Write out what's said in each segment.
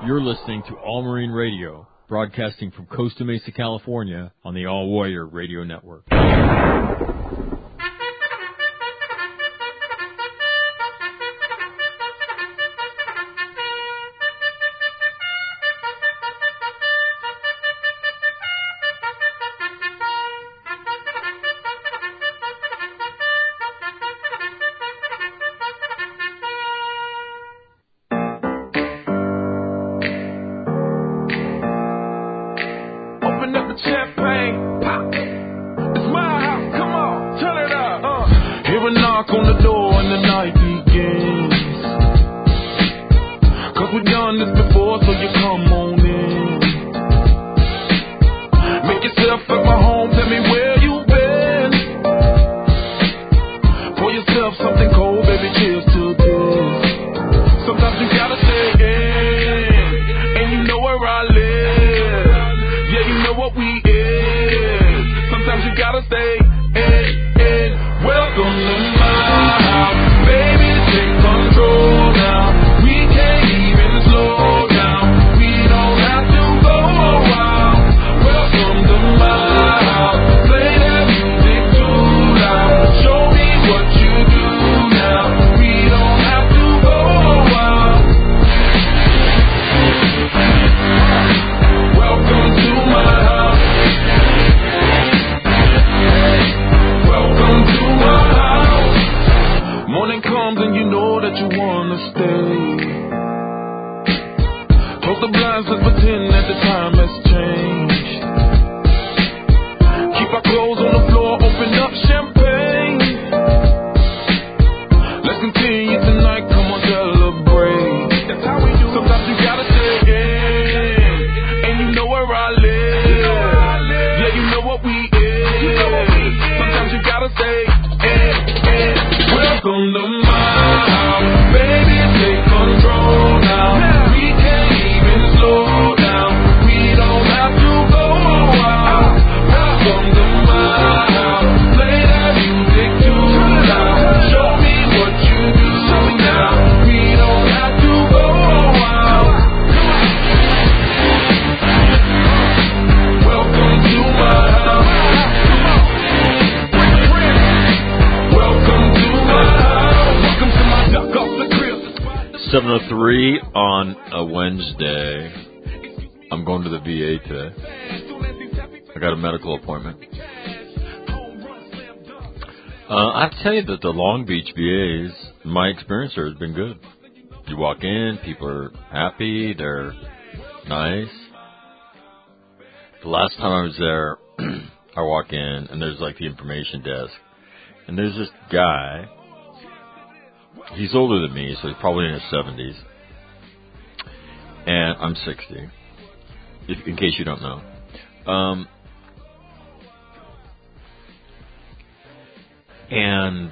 You're listening to All Marine Radio, broadcasting from Costa Mesa, California, on the All Warrior Radio Network. On a Wednesday, I'm going to the VA today. I got a medical appointment. I have to tell you that the Long Beach VAs, my experience there has been good. You walk in, people are happy, they're nice. The last time I was there, I walk in, and there's like the information desk, and there's this guy. He's older than me, so he's probably in his 70s. And I'm 60, in case you don't know. And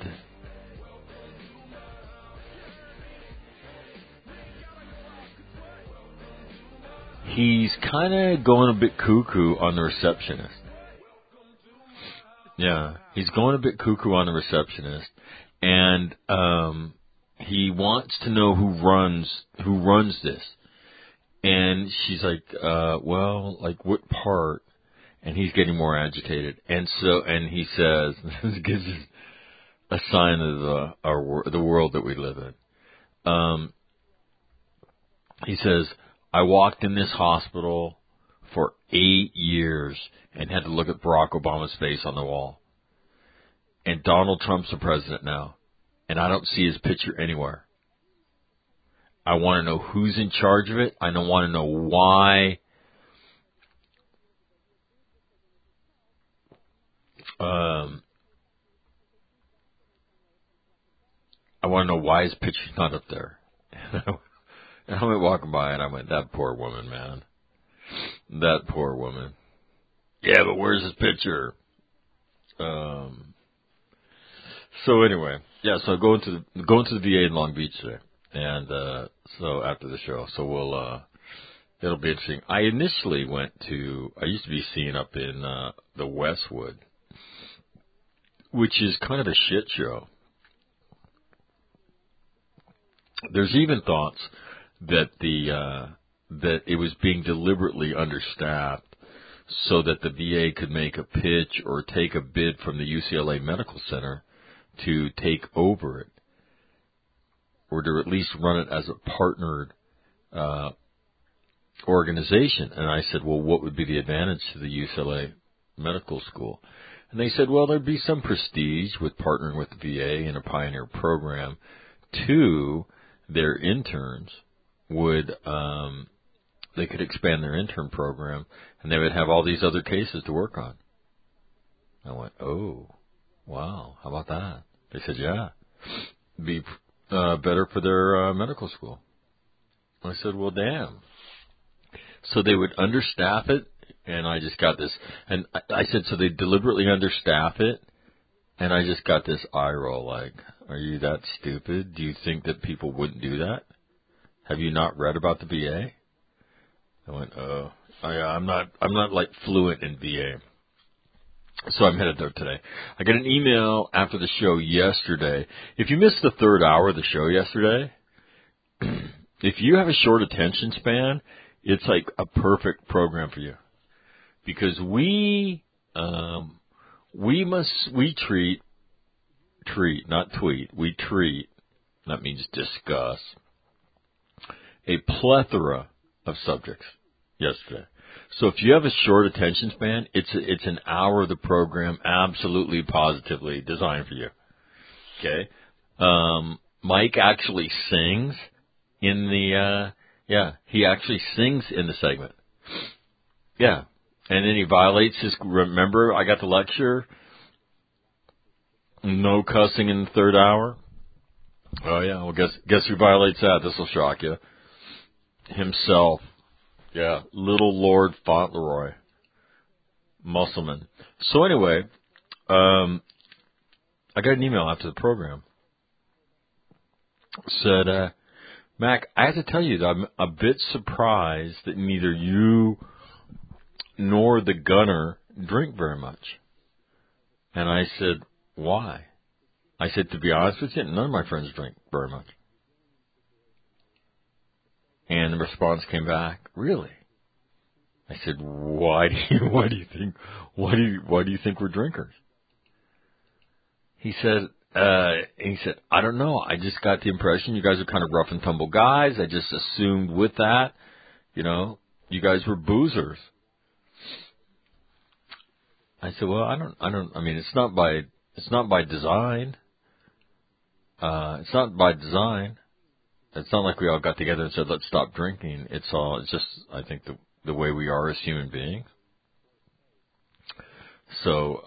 he's kind of going a bit cuckoo on the receptionist. Yeah, he's going a bit cuckoo on the receptionist. And he wants to know who runs this. And she's like, well, like what part? And he's getting more agitated. And he says, this gives us a sign of the world that we live in. He says, I walked in this hospital for 8 years and had to look at Barack Obama's face on the wall. And Donald Trump's the president now. And I don't see his picture anywhere. I want to know who's in charge of it. I don't want to know why. I want to know why his picture's not up there. And I went walking by and I went, that poor woman, man. That poor woman. Yeah, but where's his picture? So anyway, yeah, so going to the VA in Long Beach today. And so after the show, so it'll be interesting. I initially I used to be seen up in the Westwood, which is kind of a shit show. There's even thoughts that the that it was being deliberately understaffed so that the VA could make a pitch or take a bid from the UCLA Medical Center to take over it, or to at least run it as a partnered organization. And I said, well, what would be the advantage to the UCLA Medical School? And they said, well, there'd be some prestige with partnering with the VA in a pioneer program. Two, their interns would, they could expand their intern program, and they would have all these other cases to work on. I went, oh, wow, how about that? They said, yeah, be better for their medical school. I said, well, damn. So they would understaff it, and I just got this. And I said, so they deliberately understaff it, and I just got this eye roll like, are you that stupid? Do you think that people wouldn't do that? Have you not read about the VA? I went, oh, I'm not like fluent in VA. So I'm headed there today. I got an email after the show yesterday. If you missed the third hour of the show yesterday, if you have a short attention span, it's like a perfect program for you. Because we treat, not tweet, we treat, that means discuss, a plethora of subjects yesterday. So if you have a short attention span, it's an hour of the program absolutely positively designed for you. Okay? Mike actually sings in the, he actually sings in the segment. Yeah. And then he violates his, remember I got the lecture, no cussing in the third hour? Oh yeah, well guess who violates that? This will shock you. Himself. Yeah, little Lord Fauntleroy. Musselman. So anyway, I got an email after the program. Said, Mac, I have to tell you that I'm a bit surprised that neither you nor the gunner drink very much. And I said, why? I said, to be honest with you, none of my friends drink very much. And the response came back, really? I said, why do you think we're drinkers? He said, I don't know. I just got the impression you guys are kind of rough and tumble guys. I just assumed with that, you guys were boozers. I said, well, I mean, it's not by design. It's not by design. It's not like we all got together and said, let's stop drinking. It's just, I think, the way we are as human beings. So,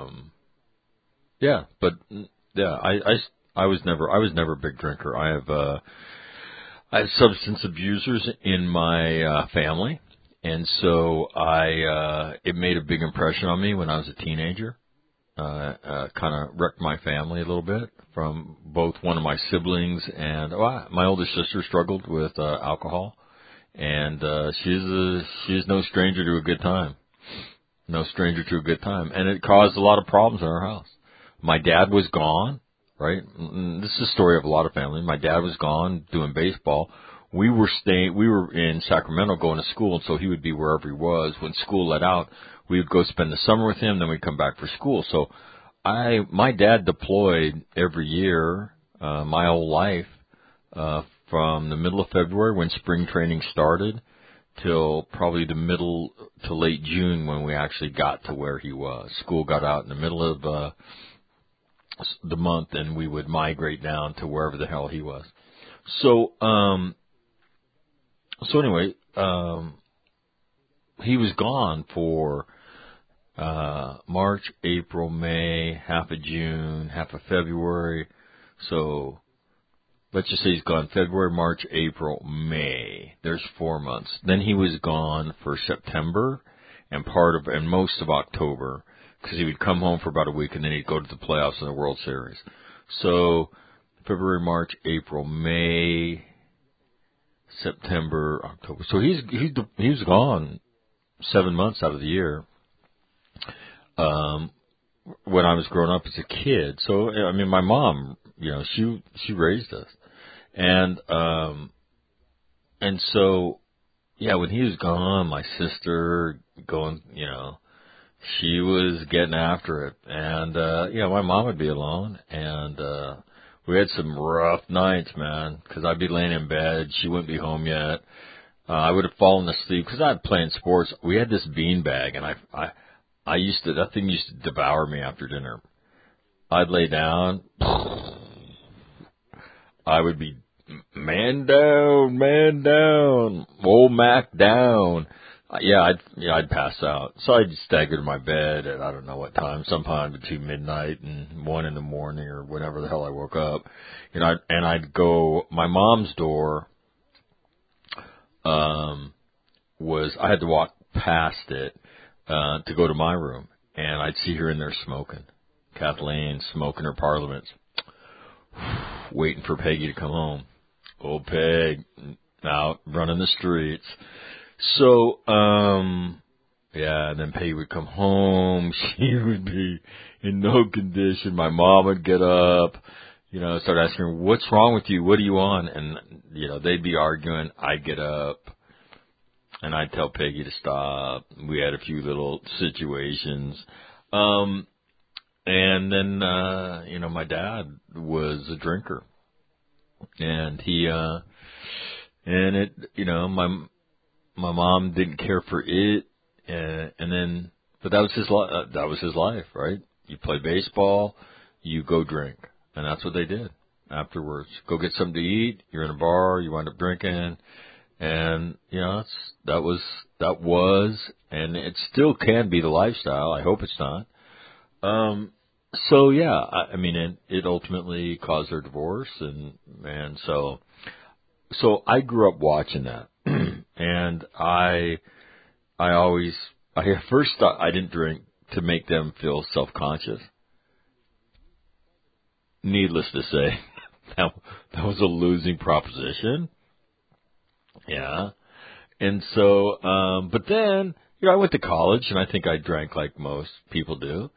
I was never a big drinker. I have substance abusers in my family, and so it made a big impression on me when I was a teenager. Kind of wrecked my family a little bit, from both one of my siblings and my older sister struggled with alcohol, and she's no stranger to a good time. No stranger to a good time, and it caused a lot of problems in our house. My dad was gone, right? This is a story of a lot of families. My dad was gone doing baseball. We were in Sacramento going to school, and so he would be wherever he was. When school let out, we would go spend the summer with him, then we'd come back for school. So my dad deployed every year, my whole life, from the middle of February when spring training started till probably the middle to late June when we actually got to where he was. School got out in the middle of the month, and we would migrate down to wherever the hell he was. So anyway, he was gone for March, April, May, half of June, half of February. So let's just say he's gone February, March, April, May. There's 4 months. Then he was gone for September and most of October, because he would come home for about a week and then he'd go to the playoffs in the World Series. So February, March, April, May, September, October. So he's gone 7 months out of the year. When I was growing up as a kid. So, I mean, my mom, she raised us. And so yeah, when he was gone, my sister going, she was getting after it. And, my mom would be alone. And, we had some rough nights, man, because I'd be laying in bed. She wouldn't be home yet. I would have fallen asleep because I'd playing sports. We had this bean bag, and that thing used to devour me after dinner. I'd lay down. I would be, man down, old Mac down. I'd pass out. So I'd stagger to my bed at I don't know what time, sometime between midnight and 1 in the morning or whenever the hell I woke up. I'd go, my mom's door, I had to walk past it, to go to my room, and I'd see her in there smoking. Kathleen smoking her Parliaments, waiting for Peggy to come home. Old Peg out running the streets. So, and then Peggy would come home. She would be in no condition. My mom would get up, start asking her, what's wrong with you? What are you on? And, they'd be arguing. I'd get up and I'd tell Peggy to stop. We had a few little situations. And then, my dad was a drinker, and my mom didn't care for it, but that was his life, right? You play baseball, you go drink, and that's what they did afterwards. Go get something to eat, you're in a bar, you wind up drinking, and, that was, and it still can be the lifestyle. I hope it's not. So yeah, it ultimately caused their divorce, and so I grew up watching that, and I at first thought I didn't drink to make them feel self-conscious. Needless to say, that was a losing proposition. Yeah, and so, but then, I went to college, and I think I drank like most people do,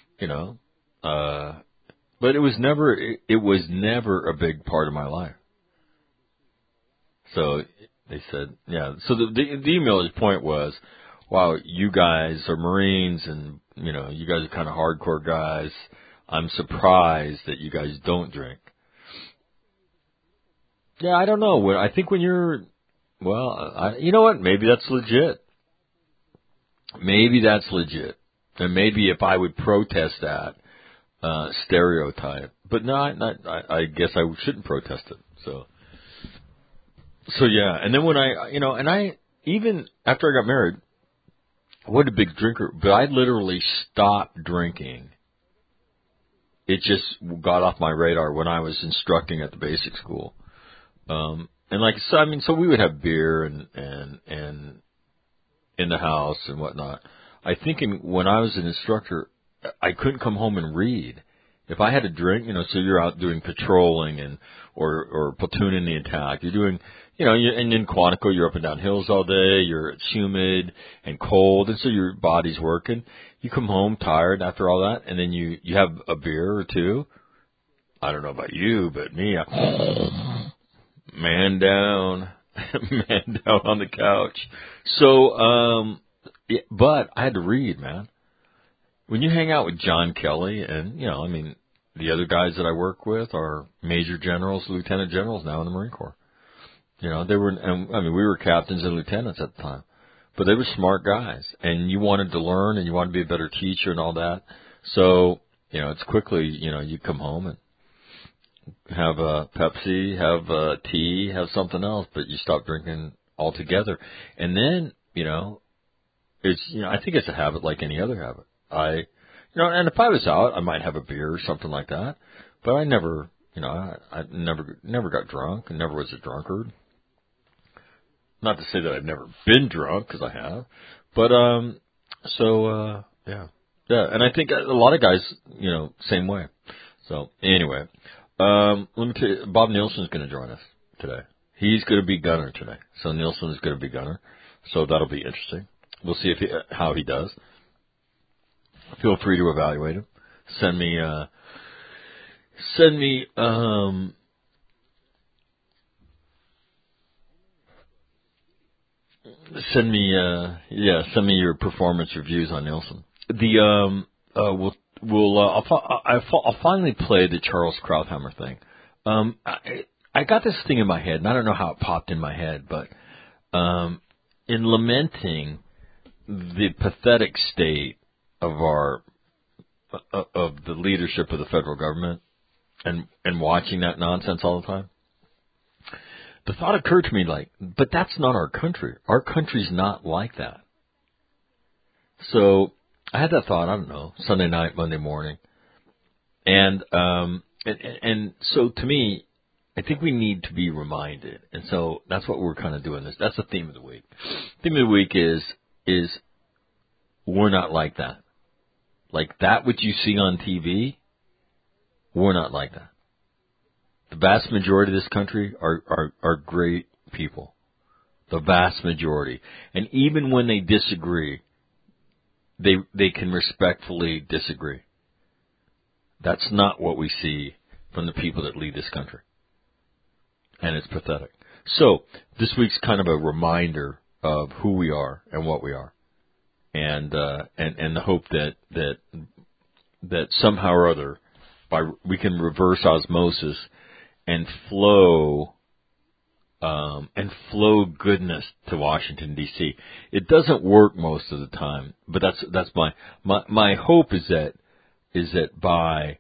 but it was never a big part of my life. So they said, yeah. So the emailer's point was, wow, you guys are Marines, and you guys are kind of hardcore guys. I'm surprised that you guys don't drink. Yeah, I don't know. I think when you're, you know what? Maybe that's legit. And maybe if I would protest that stereotype, but no, I guess I shouldn't protest it. So yeah. And then when even after I got married, I wasn't a big drinker, but I literally stopped drinking. It just got off my radar when I was instructing at the basic school. So we would have beer and in the house and whatnot. I think when I was an instructor, I couldn't come home and read. If I had to drink, so you're out doing patrolling or platooning the attack. You're doing, and in Quantico, you're up and down hills all day. It's humid and cold, and so your body's working. You come home tired after all that, and then you have a beer or two. I don't know about you, but me, man down on the couch. So, but I had to read, man. When you hang out with John Kelly and, the other guys that I work with are major generals, lieutenant generals now in the Marine Corps. They were, we were captains and lieutenants at the time, but they were smart guys, and you wanted to learn and you wanted to be a better teacher and all that. So, it's quickly, you come home and have a Pepsi, have a tea, have something else, but you stop drinking altogether. And then, it's, I think it's a habit like any other habit. And if I was out, I might have a beer or something like that, but I never, I never got drunk and never was a drunkard. Not to say that I've never been drunk, because I have, but, yeah. Yeah, and I think a lot of guys, same way. So, anyway, let me tell you, Bob Nielsen's going to join us today. He's going to be gunner today. So Nielsen is going to be gunner. So that'll be interesting. We'll see how he does. Feel free to evaluate him. Send me Send me, send me your performance reviews on Nielsen. I'll finally play the Charles Krauthammer thing. I got this thing in my head, and I don't know how it popped in my head, but in lamenting the pathetic state of the leadership of the federal government, and watching that nonsense all the time, the thought occurred to me but that's not our country. Our country's not like that. So I had that thought, I don't know, Sunday night, Monday morning. And so to me, I think we need to be reminded. And so that's what we're kind of doing this. That's the theme of the week. The theme of the week is we're not like that. Like that which you see on TV, we're not like that. The vast majority of this country are great people. The vast majority. And even when they disagree, they can respectfully disagree. That's not what we see from the people that lead this country. And it's pathetic. So, this week's kind of a reminder of who we are and what we are. And the hope that somehow or other we can reverse osmosis and flow goodness to Washington D.C. It doesn't work most of the time, but that's my hope is that by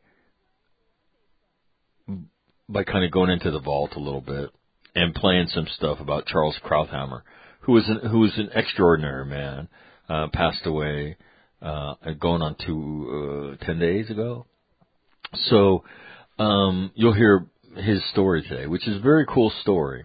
kind of going into the vault a little bit and playing some stuff about Charles Krauthammer, who was an extraordinary man, passed away going on to 10 days ago. So you'll hear his story today, which is a very cool story.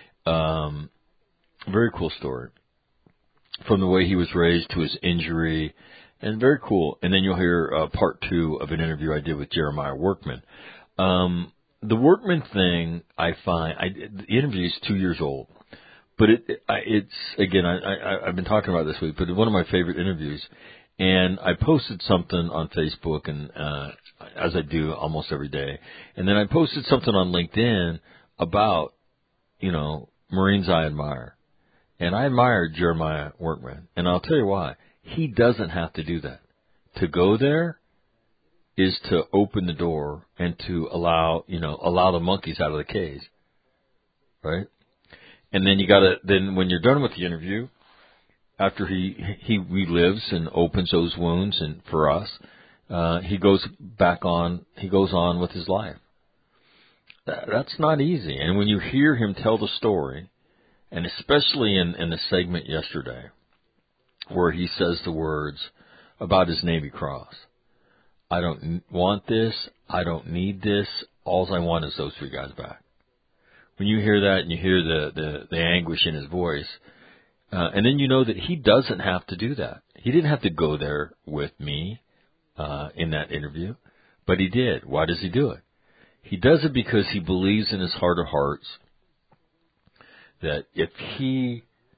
Very cool story. From the way he was raised to his injury, and very cool. And then you'll hear part 2 of an interview I did with Jeremiah Workman. The Workman thing, I find, the interview is 2 years old, but it's again, I've been talking about it this week, but it's one of my favorite interviews. And I posted something on Facebook, and as I do almost every day, and then I posted something on LinkedIn about, Marines I admire. And I admire Jeremiah Workman. And I'll tell you why. He doesn't have to do that. To go there is to open the door and to allow the monkeys out of the cage. Right? And then then when you're done with the interview, after he relives and opens those wounds, and for us, he goes on with his life. That's not easy. And when you hear him tell the story, and especially in the segment yesterday, where he says the words about his Navy Cross, I don't want this, I don't need this, all I want is those 3 guys back. When you hear that and you hear the anguish in his voice, and then you know that he doesn't have to do that. He didn't have to go there with me in that interview, but he did. Why does he do it? He does it because he believes in his heart of hearts that if he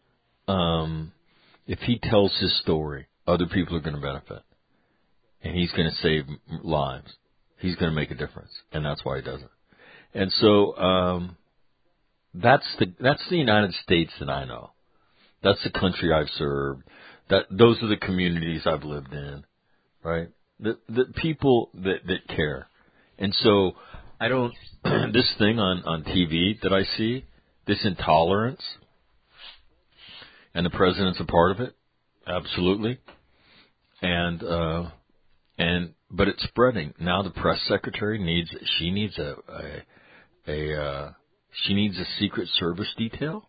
tells his story, other people are going to benefit, and he's going to save lives. He's going to make a difference, and that's why he does it. And so that's the United States that I know. That's the country I've served. Those are the communities I've lived in, right? The people that care. And so I don't this thing on TV that I see, this intolerance, and the president's a part of it, absolutely. But it's spreading. Now the press secretary needs a Secret Service detail.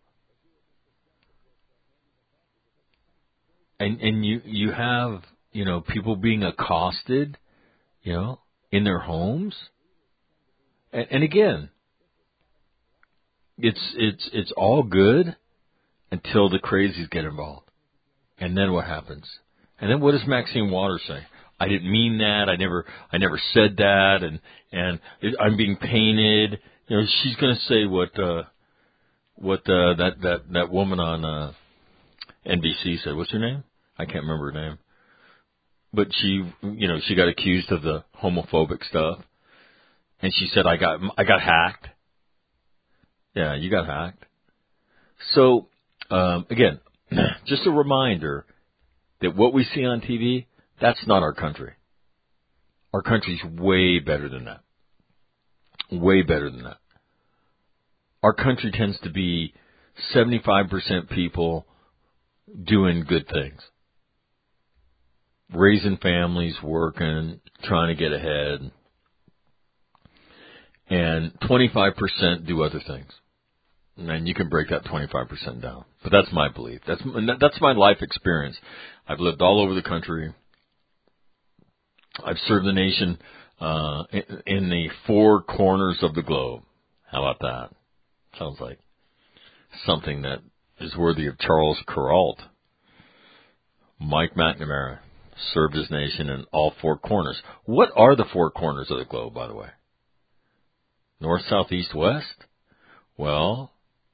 And you have, people being accosted, in their homes. And again, it's all good until the crazies get involved. And then what happens? And then what does Maxine Waters say? I didn't mean that. I never said that. And I'm being painted. She's going to say what that woman on NBC said. What's her name? I can't remember her name. But she got accused of the homophobic stuff. And she said, I got hacked. Yeah, you got hacked. So, again, Just a reminder that what we see on TV, that's not our country. Our country's way better than that. Way better than that. Our country tends to be 75% people doing good things. Raising families, working, trying to get ahead. And 25% do other things. And you can break that 25% down. But that's my belief. That's my life experience. I've lived all over the country. I've served the nation in the four corners of the globe. How about that? Sounds like something that is worthy of Charles Kuralt. Mike McNamara served his nation in all four corners. What are the four corners of the globe, by the way? North, south, east, west? Well,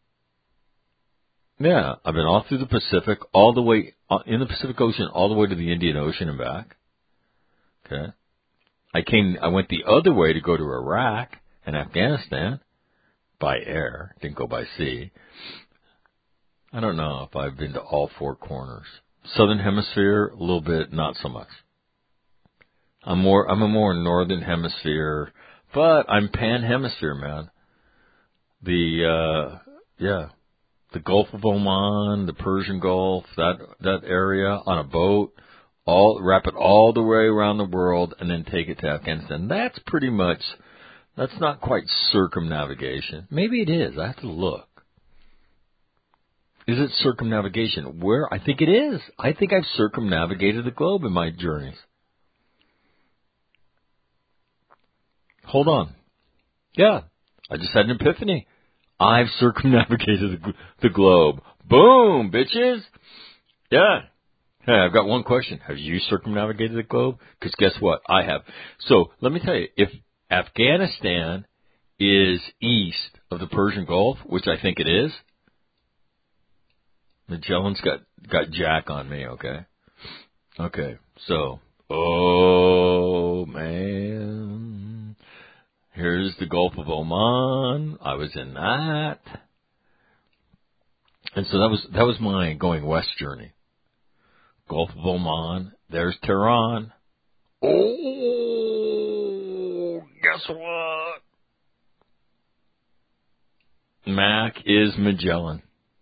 yeah, I've been all through the Pacific, all the way in the Pacific Ocean, all the way to the Indian Ocean and back. Okay. I went the other way to go to Iraq and Afghanistan by air, didn't go by sea. I don't know if I've been to all four corners. Southern Hemisphere, a little bit, not so much. I'm a more Northern Hemisphere, but I'm Pan-Hemisphere, man. The Gulf of Oman, the Persian Gulf, that area on a boat, wrap it all the way around the world and then take it to Afghanistan. That's not quite circumnavigation. Maybe it is. I have to look. Is it circumnavigation? Where? I think it is. I think I've circumnavigated the globe in my journeys. Hold on. Yeah, I just had an epiphany. I've circumnavigated the globe. Boom, bitches. Yeah. Hey, I've got one question. Have you circumnavigated the globe? Because guess what? I have. So let me tell you, if Afghanistan is east of the Persian Gulf, which I think it is, Magellan's got Jack on me, okay? Okay, so, oh, man. Here's the Gulf of Oman. I was in that. And so that was my going west journey. Gulf of Oman. There's Tehran. Oh, guess what? Mac is Magellan.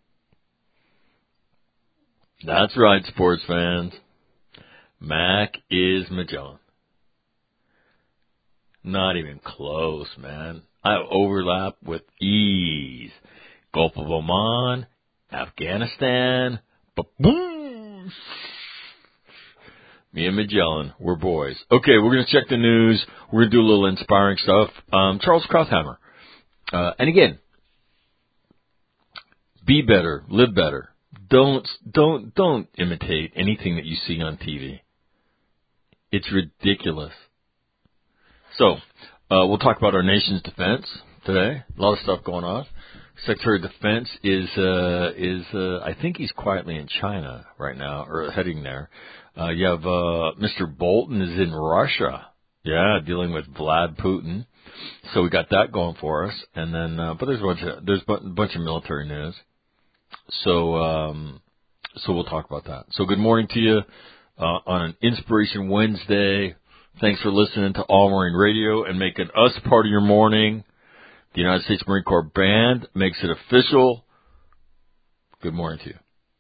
That's right, sports fans. Mac is Magellan. Not even close, man. I overlap with ease. Gulf of Oman, Afghanistan, boom. Me and Magellan, we're boys. Okay, we're going to check the news. We're going to do a little inspiring stuff. Charles Krauthammer. And again, be better, live better. Don't imitate anything that you see on TV. It's ridiculous. So, we'll talk about our nation's defense today. A lot of stuff going on. Secretary of Defense is I think he's quietly in China right now, or heading there. You have Mr. Bolton is in Russia. Yeah, dealing with Vlad Putin. So we got that going for us. And then, but there's a bunch of military news. So we'll talk about that. So good morning to you on an Inspiration Wednesday. Thanks for listening to All Marine Radio and making us part of your morning. The United States Marine Corps Band makes it official. Good morning to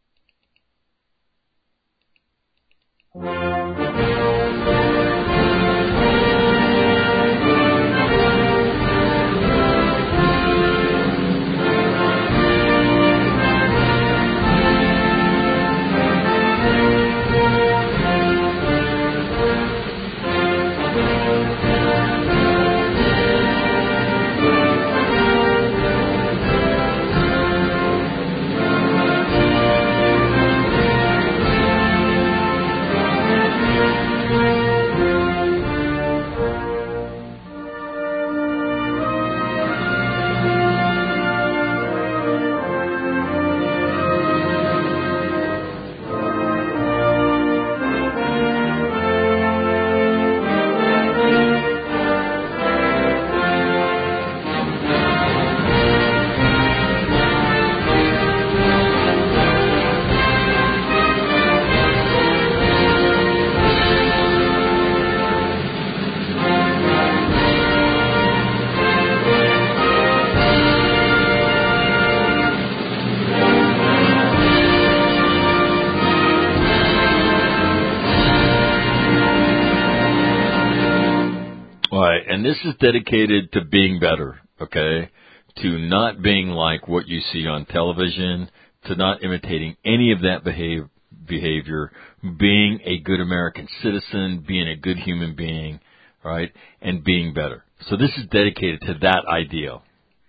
you. this is dedicated to being better, okay? To not being like what you see on television, to not imitating any of that behavior, being a good American citizen, being a good human being, right? And being better. So this is dedicated to that ideal.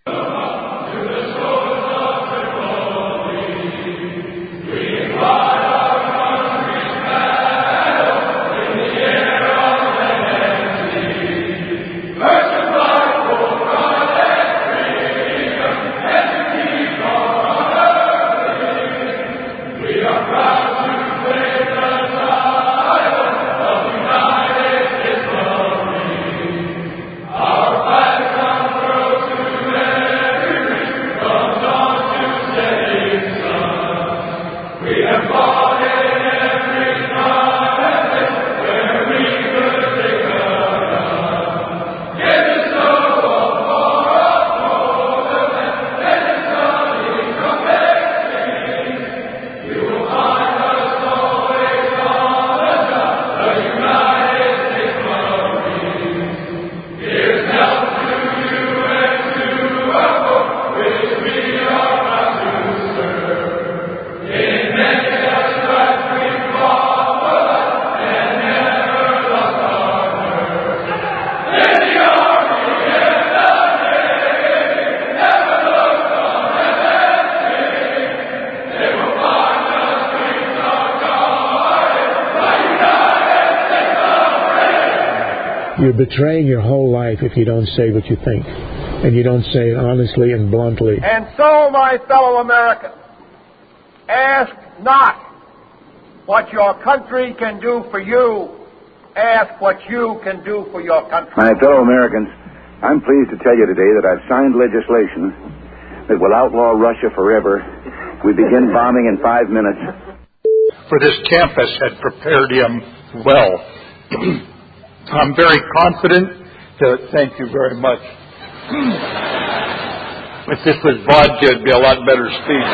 You're betraying your whole life if you don't say what you think, and you don't say it honestly and bluntly. And so, my fellow Americans, ask not what your country can do for you, ask what you can do for your country. My fellow Americans, I'm pleased to tell you today that I've signed legislation that will outlaw Russia forever. We begin bombing in 5 minutes. For this campus had prepared him well. I'm very confident. Thank you very much. If this was vodka, it'd be a lot better speech.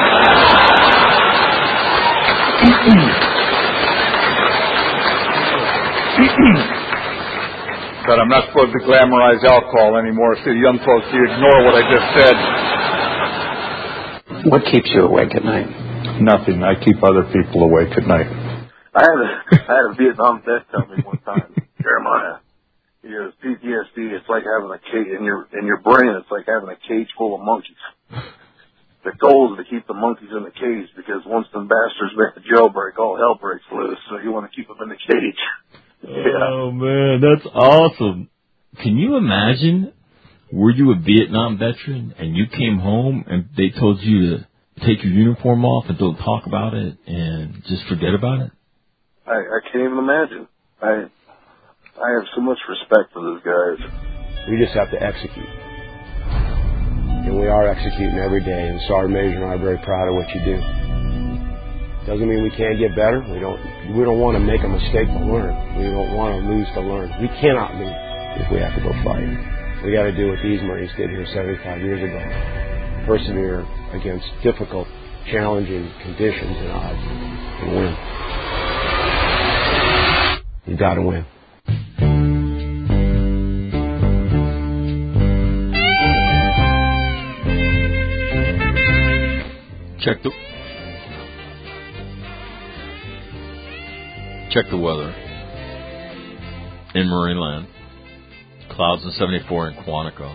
But I'm not supposed to glamorize alcohol anymore, so young folks, you ignore what I just said. What keeps you awake at night? Nothing. I keep other people awake at night. I had a Vietnam vet tell me one time, Jeremiah, he goes, PTSD, it's like having a cage in your brain, it's like having a cage full of monkeys. The goal is to keep the monkeys in the cage, because once them bastards make the jailbreak, all hell breaks loose, so you want to keep them in the cage. Oh, man, that's awesome. Can you imagine, were you a Vietnam veteran and you came home and they told you to take your uniform off and don't talk about it and just forget about it? I can't even imagine. I have so much respect for those guys. We just have to execute. And we are executing every day, and Sergeant Major and I are very proud of what you do. Doesn't mean we can't get better. We don't want to make a mistake to learn. We don't want to lose to learn. We cannot lose if we have to go fight. We got to do what these Marines did here 75 years ago. Persevere against difficult, challenging conditions and odds and win. You got to win. Check the weather in Marineland. Clouds in 74 in Quantico.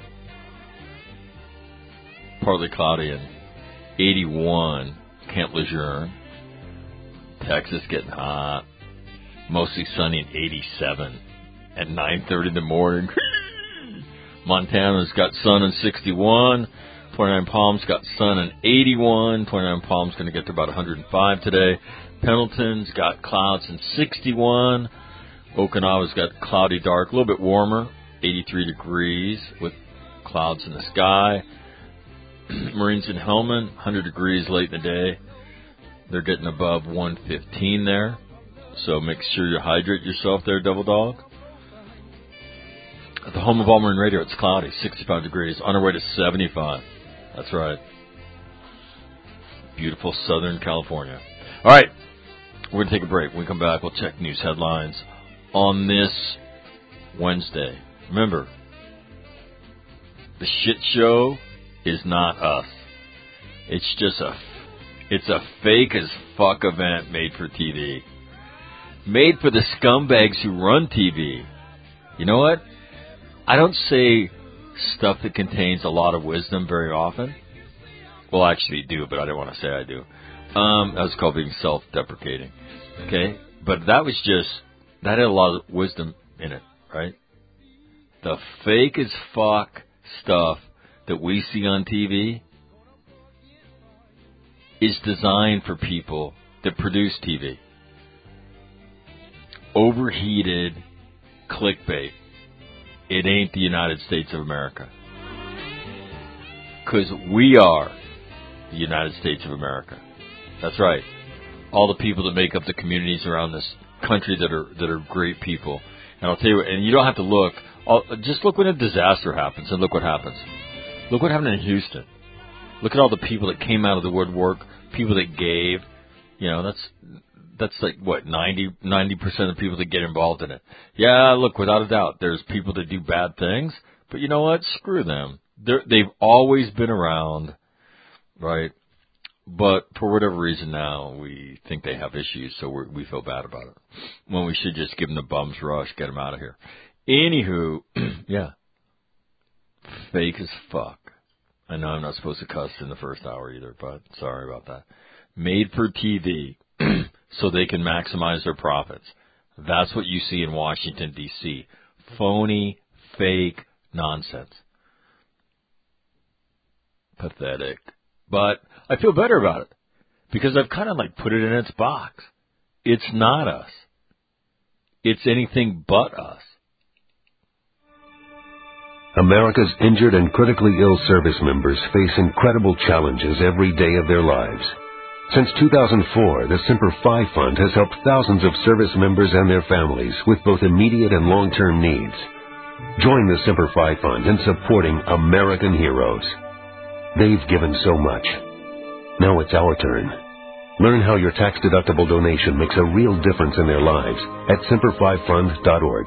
Partly cloudy in 81 Camp Lejeune. Texas getting hot. Mostly sunny in 87 at 9:30 in the morning. Montana's got sun in 61. 29 Palms got sun in 81. 29 Palms going to get to about 105 today. Pendleton's got clouds in 61. Okinawa's got cloudy, dark, a little bit warmer, 83 degrees with clouds in the sky. Marines in Hellman, 100 degrees late in the day. They're getting above 115 there. So make sure you hydrate yourself there, Double Dog. At the home of All Marine Radio, it's cloudy, 65 degrees, on our way to 75. That's right. Beautiful Southern California. All right, we're going to take a break. When we come back, we'll check news headlines on this Wednesday. Remember, The shit show is not us. It's just it's a fake as fuck event made for TV. Made for the scumbags who run TV. You know what? I don't say stuff that contains a lot of wisdom very often. Well, I actually do, but I don't want to say I do. That's called being self-deprecating. Okay? But that had a lot of wisdom in it, right? The fake as fuck stuff that we see on TV is designed for people that produce TV. Overheated clickbait. It ain't the United States of America. Because we are the United States of America. That's right. All the people that make up the communities around this country that are great people. And I'll tell you what, and you don't have to look. Just look when a disaster happens, and look what happens. Look what happened in Houston. Look at all the people that came out of the woodwork, people that gave. You know, that's like, what, 90% of the people that get involved in it. Yeah, look, without a doubt, there's people that do bad things, but you know what? Screw them. They've always been around, right? But for whatever reason now, we think they have issues, so we feel bad about it. When we should just give them the bum's rush, get them out of here. Anywho, yeah, fake as fuck. I know I'm not supposed to cuss in the first hour either, but sorry about that. Made for TV so they can maximize their profits. That's what you see in Washington, D.C. Phony, fake nonsense. Pathetic. But I feel better about it because I've kind of like put it in its box. It's not us. It's anything but us. America's injured and critically ill service members face incredible challenges every day of their lives. Since 2004, the Semper Fi Fund has helped thousands of service members and their families with both immediate and long-term needs. Join the Semper Fi Fund in supporting American heroes. They've given so much. Now it's our turn. Learn how your tax-deductible donation makes a real difference in their lives at SemperFiFund.org.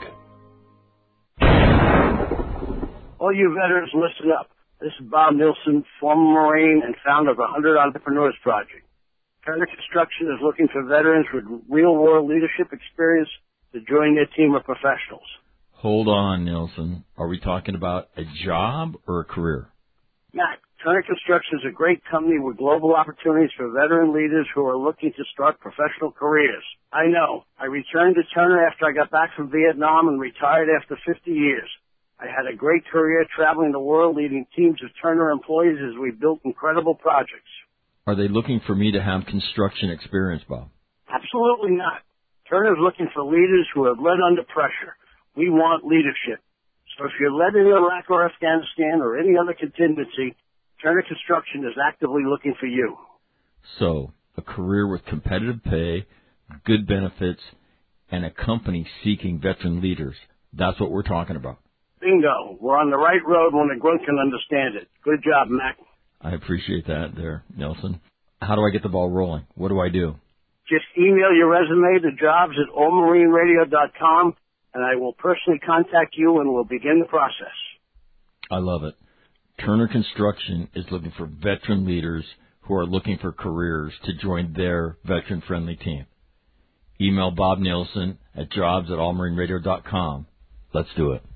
All you veterans, listen up. This is Bob Nilsson, former Marine and founder of the 100 Entrepreneurs Project. Turner Construction is looking for veterans with real-world leadership experience to join their team of professionals. Hold on, Nilsson. Are we talking about a job or a career? Matt, Turner Construction is a great company with global opportunities for veteran leaders who are looking to start professional careers. I know. I returned to Turner after I got back from Vietnam and retired after 50 years. I had a great career traveling the world leading teams of Turner employees as we built incredible projects. Are they looking for me to have construction experience, Bob? Absolutely not. Turner is looking for leaders who have led under pressure. We want leadership. So if you're led in Iraq or Afghanistan or any other contingency, Turner Construction is actively looking for you. So, a career with competitive pay, good benefits, and a company seeking veteran leaders. That's what we're talking about. Bingo. We're on the right road when a grunt can understand it. Good job, Mac. I appreciate that there, Nelson. How do I get the ball rolling? What do I do? Just email your resume to jobs@allmarineradio.com, and I will personally contact you and we'll begin the process. I love it. Turner Construction is looking for veteran leaders who are looking for careers to join their veteran-friendly team. Email Bob Nilsson at jobs@allmarineradio.com. Let's do it.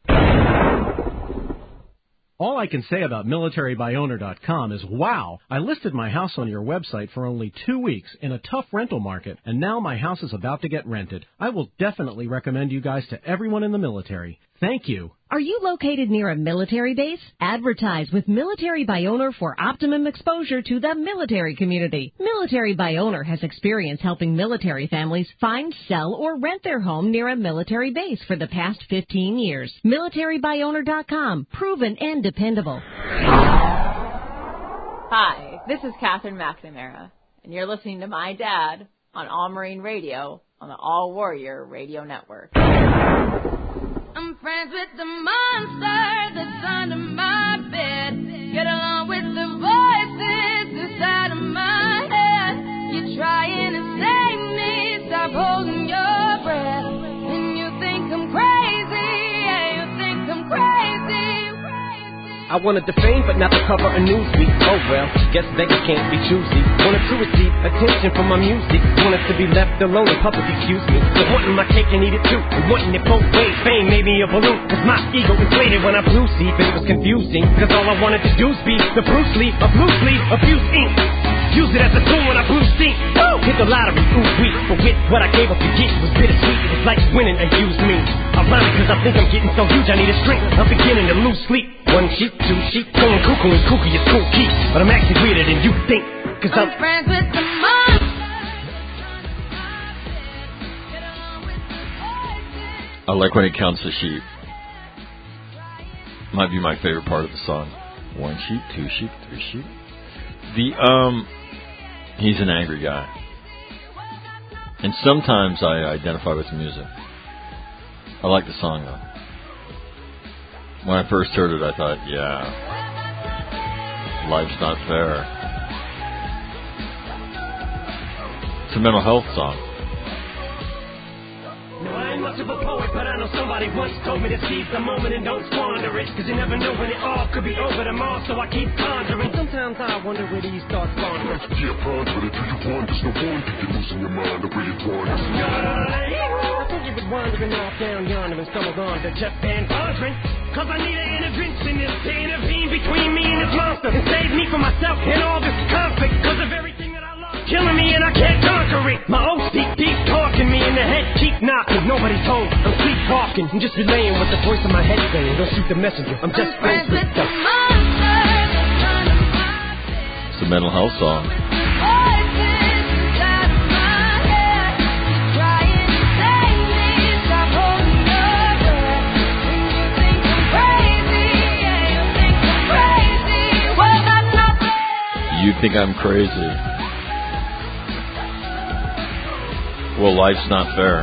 All I can say about MilitaryByOwner.com is, wow, I listed my house on your website for only 2 weeks in a tough rental market, and now my house is about to get rented. I will definitely recommend you guys to everyone in the military. Thank you. Are you located near a military base? Advertise with Military by Owner for optimum exposure to the military community. Military by Owner has experience helping military families find, sell, or rent their home near a military base for the past 15 years. MilitaryByOwner.com. Proven and dependable. Hi, this is Catherine McNamara, and you're listening to my dad on All Marine Radio on the All Warrior Radio Network. I'm friends with the monster that's under my bed. Get along with the voices inside of my head. You're trying to save me, stop holding your breath. And you think I'm crazy, yeah, you think I'm crazy. I I wanted the fame, but not the cover of Newsweek. Oh well, guess beggars can't be choosy. Wanted to receive attention from my music. Wanted to be left alone in public, excuse me. But wanting my cake and eat it too. And wanting it both ways. Fame made me a balloon. Cause my ego inflated when I blew sleep. And it was confusing. Cause all I wanted to do was be the Bruce Lee of loose leaf, abuse ink. Use it as a tool when I blew steam. Hit the lottery, ooh wee. But with what I gave up to get was bittersweet. It was like winning a used me. Ironic cause I think I'm getting so huge I need a shrink. I'm beginning to lose sleep. One sheep, two sheep, going cuckoo and kooky is cool key. But I'm actually weirder than you think. Cause I'm friends with the monster. I like when he counts the sheep. Might be my favorite part of the song. One sheep, two sheep, three sheep. He's an angry guy. And sometimes I identify with the music. I like the song though. When I first heard it, I thought, yeah, life's not fair. It's a mental health song. No, I ain't much of a poet, but I know somebody once told me to seize the moment and don't squander it. Cause you never know when it all could be over tomorrow, so I keep pondering. Sometimes I wonder where these thoughts spawn from. Yeah, ponder it. Do you want? There's no wonder you're losing your mind the way it wanders. I think you've been wandering off down yonder and stumbled on to Jeff Van Vondren. Cause I need an intervention in to intervene between me and this monster and save me from myself and all this conflict. Cause of everything that I love killing me and I can't conquer it. My old deep talking me in the head, keep knocking. Nobody's home, I'm sleepwalking. I'm just relaying what the voice in my head saying. Don't shoot the messenger, I'm just friends with the monster. It's a mental health song. You think I'm crazy. Well, life's not fair.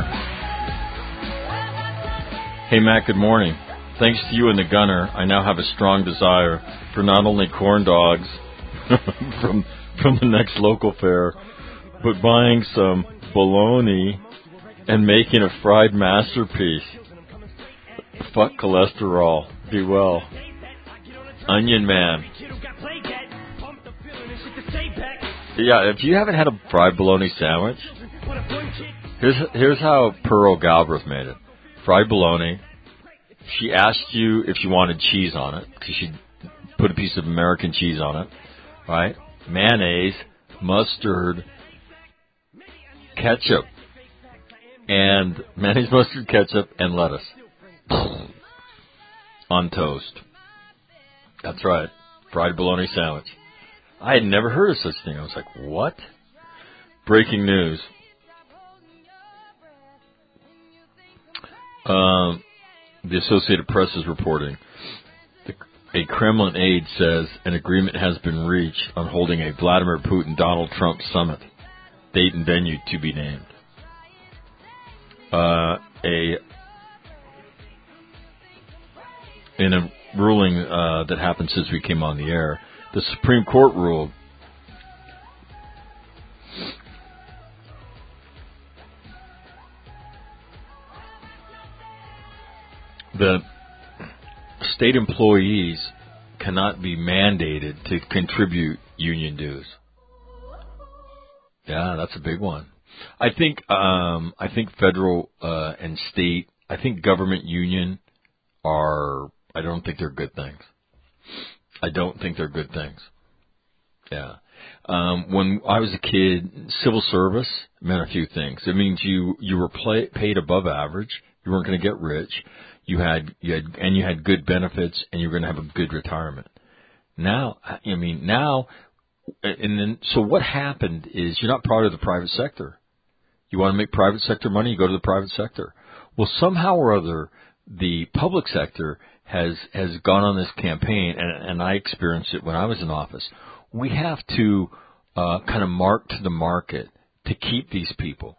Hey, Matt, good morning. Thanks to you and the gunner, I now have a strong desire for not only corn dogs from the next local fair, but buying some bologna and making a fried masterpiece. Fuck cholesterol. Be well. Onion Man. Yeah, if you haven't had a fried bologna sandwich, here's how Pearl Galbraith made it. Fried bologna. She asked you if you wanted cheese on it, because she put a piece of American cheese on it, right? Mayonnaise, mustard, ketchup, and mayonnaise, mustard, ketchup, and lettuce on toast. That's right, fried bologna sandwich. I had never heard of such a thing. I was like, what? Breaking news. The Associated Press is reporting. A Kremlin aide says an agreement has been reached on holding a Vladimir Putin-Donald Trump summit. Date and venue to be named. In a ruling that happened since we came on the air, the Supreme Court ruled that state employees cannot be mandated to contribute union dues. Yeah, that's a big one. I think federal and state, I think government union I don't think they're good things. I don't think they're good things. Yeah. When I was a kid, civil service meant a few things. It means you were paid above average. You weren't going to get rich. You had good benefits, and you were going to have a good retirement. Now, so what happened is you're not part of the private sector. You want to make private sector money, you go to the private sector. Well, somehow or other, the public sector has gone on this campaign, and I experienced it when I was in office. We have to kind of mark to the market to keep these people.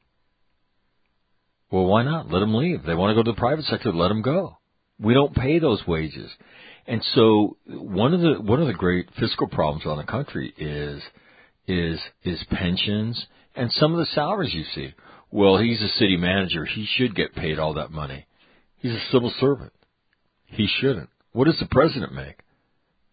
Well, why not? Let them leave. They want to go to the private sector, let them go. We don't pay those wages. And so one of the great fiscal problems around the country is pensions and some of the salaries you see. Well, he's a city manager. He should get paid all that money. He's a civil servant. He shouldn't. What does the president make?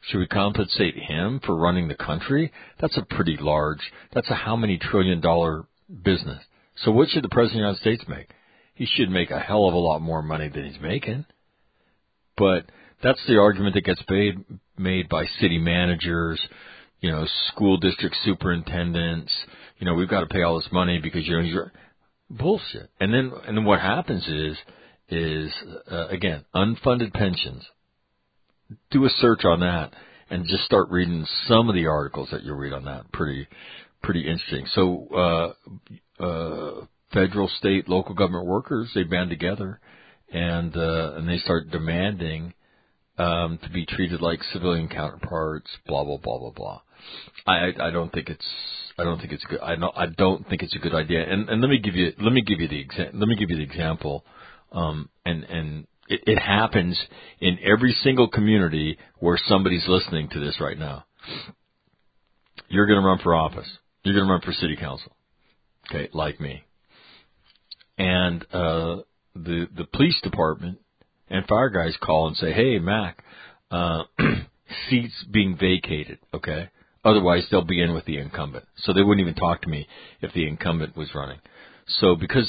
Should we compensate him for running the country? That's a how many $1 trillion business. So what should the President of the United States make? He should make a hell of a lot more money than he's making. But that's the argument that gets made by city managers, school district superintendents. We've got to pay all this money because, you're bullshit. And then what happens is again, unfunded pensions. Do a search on that and just start reading some of the articles that you'll read on that. Pretty interesting. So, federal, state, local government workers, they band together and they start demanding, to be treated like civilian counterparts, blah, blah, blah, blah, blah. I don't think it's good. I don't think it's a good idea. And let me give you the example. And it happens in every single community where somebody's listening to this right now. You're going to run for office. You're going to run for city council. Okay, like me. And the police department and fire guys call and say, "Hey, Mac, seats being vacated." Okay, otherwise they'll be in with the incumbent. So they wouldn't even talk to me if the incumbent was running. So because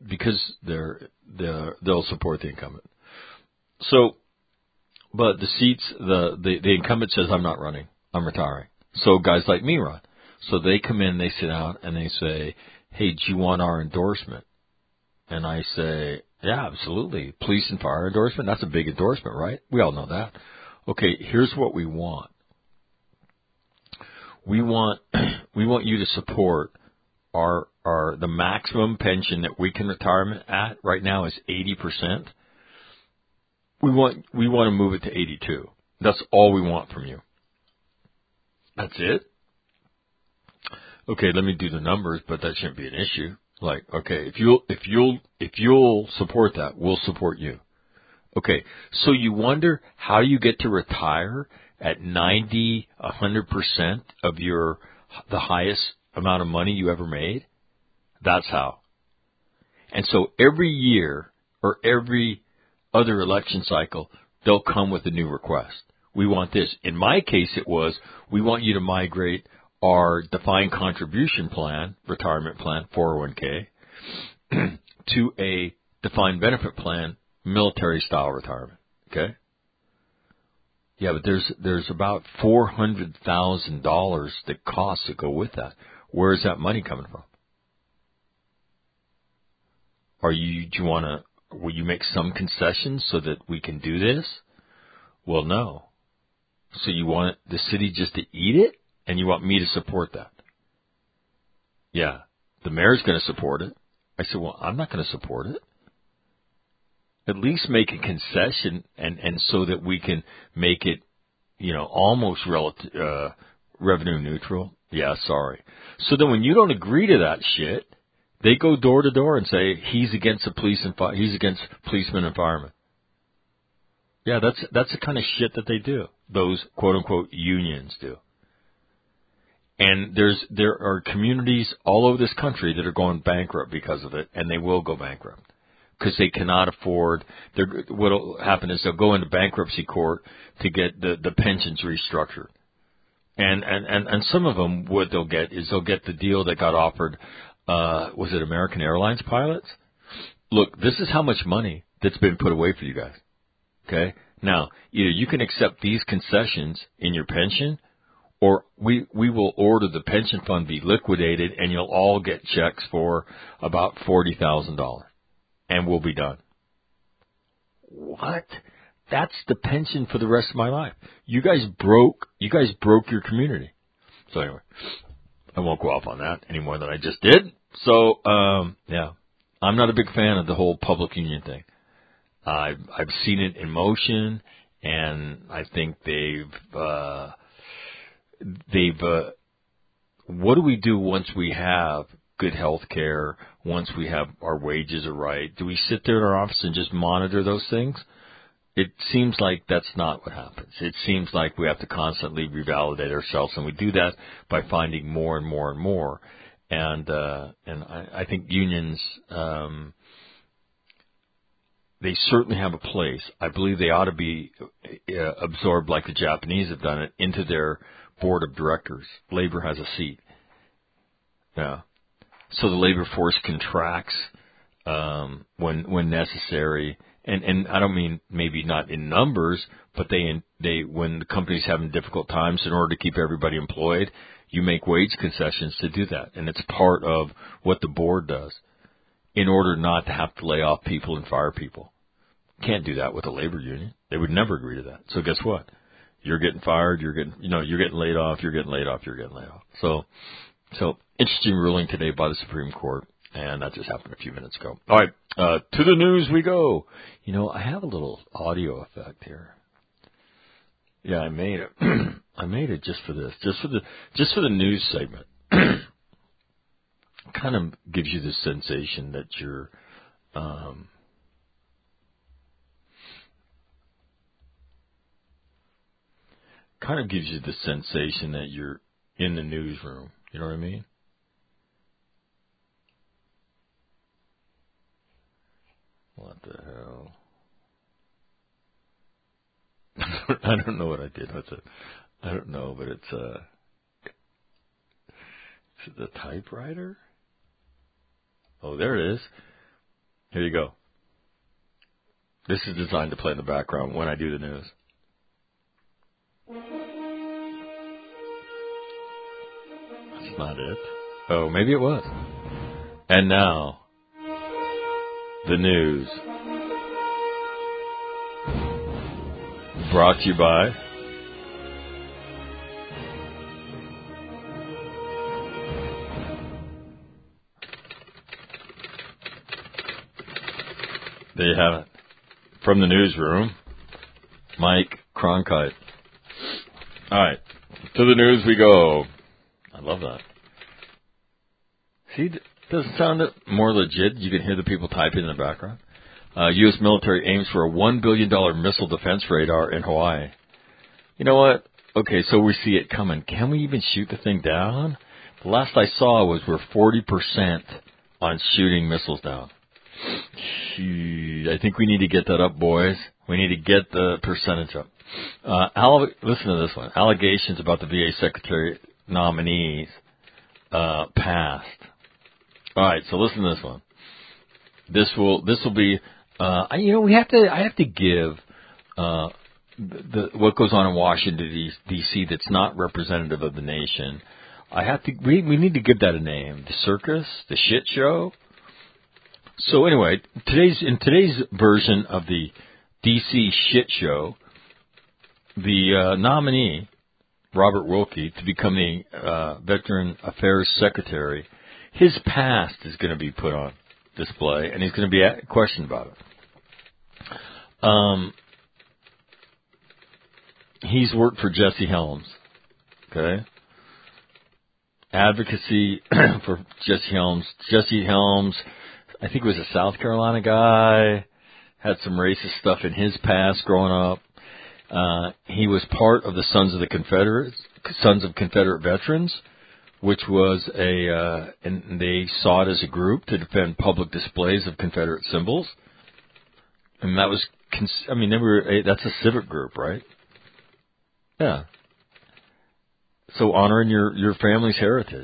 they'll support the incumbent. So, but the seats, the incumbent says, "I'm not running. I'm retiring." So guys like me run. So they come in, they sit down, and they say, "Hey, do you want our endorsement?" And I say, "Yeah, absolutely. Police and fire endorsement. That's a big endorsement, right? We all know that." Okay, here's what we want. We want you to support the maximum pension that we can retirement at right now is 80%. We want to move it to 82. That's all we want from you. That's it? Okay, let me do the numbers, but that shouldn't be an issue. Like, okay, if you'll support that, we'll support you. Okay, so you wonder how you get to retire at 90, 100% of the highest amount of money you ever made? That's how. And so every year or every other election cycle, they'll come with a new request. We want this. In my case, it was, we want you to migrate our defined contribution plan, retirement plan, 401k, to a defined benefit plan, military style retirement. Okay? Yeah, but there's about $400,000 that costs that go with that. Where is that money coming from? Will you make some concessions so that we can do this? Well, no. So you want the city just to eat it, and you want me to support that? Yeah, the mayor's going to support it. I said, well, I'm not going to support it. At least make a concession, and so that we can make it, almost revenue neutral. Yeah, sorry. So then when you don't agree to that shit, they go door to door and say he's against the police and he's against policemen and firemen. Yeah, that's the kind of shit that they do. Those quote unquote unions do. And there are communities all over this country that are going bankrupt because of it, and they will go bankrupt because they cannot afford. What'll happen is they'll go into bankruptcy court to get the pensions restructured. And some of them, what they'll get is they'll get the deal that got offered. Was it American Airlines pilots? Look, this is how much money that's been put away for you guys. Okay? Now, either you can accept these concessions in your pension, or we will order the pension fund be liquidated, and you'll all get checks for about $40,000, and we'll be done. What? That's the pension for the rest of my life. You guys broke your community. So anyway, I won't go off on that any more than I just did. So, yeah, I'm not a big fan of the whole public union thing. I've seen it in motion, and I think what do we do once we have good health care, once we have our wages are right? Do we sit there in our office and just monitor those things? It seems like that's not what happens. It seems like we have to constantly revalidate ourselves, and we do that by finding more and more and more. And I think unions, they certainly have a place. I believe they ought to be absorbed, like the Japanese have done it, into their board of directors. Labor has a seat. Yeah. So the labor force contracts when necessary, and I don't mean maybe not in numbers, but they when the company's having difficult times, in order to keep everybody employed, you make wage concessions to do that, and it's part of what the board does in order not to have to lay off people and fire people. Can't do that with a labor union. They would never agree to that. So guess what? You're getting fired. You're getting laid off. You're getting laid off. You're getting laid off. So interesting ruling today by the Supreme Court, and that just happened a few minutes ago. All right, to the news we go. I have a little audio effect here. Yeah, I made it. I made it just for this, just for the news segment. Kind of gives you the sensation that you're, in the newsroom. You know what I mean? What the hell? I don't know what I did. I don't know, but it's is it the typewriter? Oh, there it is. Here you go. This is designed to play in the background when I do the news. That's not it. Oh, maybe it was. And now, the news. Brought to you by there you have it. From the newsroom, Mike Cronkite. All right, to the news we go. I love that. See, does it sound more legit? You can hear the people typing in the background. U.S. military aims for a $1 billion missile defense radar in Hawaii. You know what? Okay, so we see it coming. Can we even shoot the thing down? The last I saw was we're 40% on shooting missiles down. I think we need to get that up, boys. We need to get the percentage up. Listen to this one. Allegations about the VA secretary nominees passed. All right, so listen to this one. This will be. I have to give what goes on in Washington D.C. that's not representative of the nation. We need to give that a name. The circus, the shit show. So anyway, in today's version of the D.C. shit show, the nominee, Robert Wilkie, to become the Veteran Affairs Secretary, his past is going to be put on display, and he's going to be questioned about it. He's worked for Jesse Helms, okay? Advocacy for Jesse Helms. Jesse Helms, I think, was a South Carolina guy, had some racist stuff in his past growing up. He was part of the Sons of Confederate Veterans, which was and they sought as a group to defend public displays of Confederate symbols. And that was, that's a civic group, right? Yeah. So honoring your family's heritage.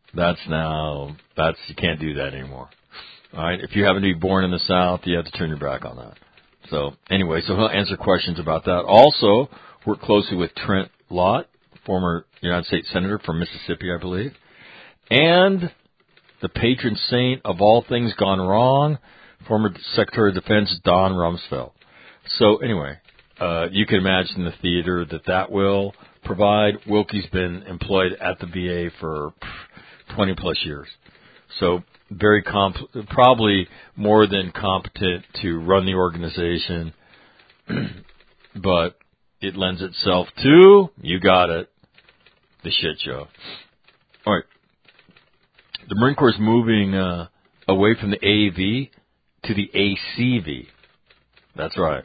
You can't do that anymore. All right. If you happen to be born in the South, you have to turn your back on that. So anyway, he'll answer questions about that. Also, work closely with Trent Lott, former United States Senator from Mississippi, I believe, and the patron saint of all things gone wrong, former Secretary of Defense Don Rumsfeld. So anyway, you can imagine the theater that will provide. Wilkie's been employed at the VA for 20 plus years, so very probably more than competent to run the organization, but it lends itself to, you got it, the shit show. All right. The Marine Corps is moving away from the AAV to the ACV. That's right.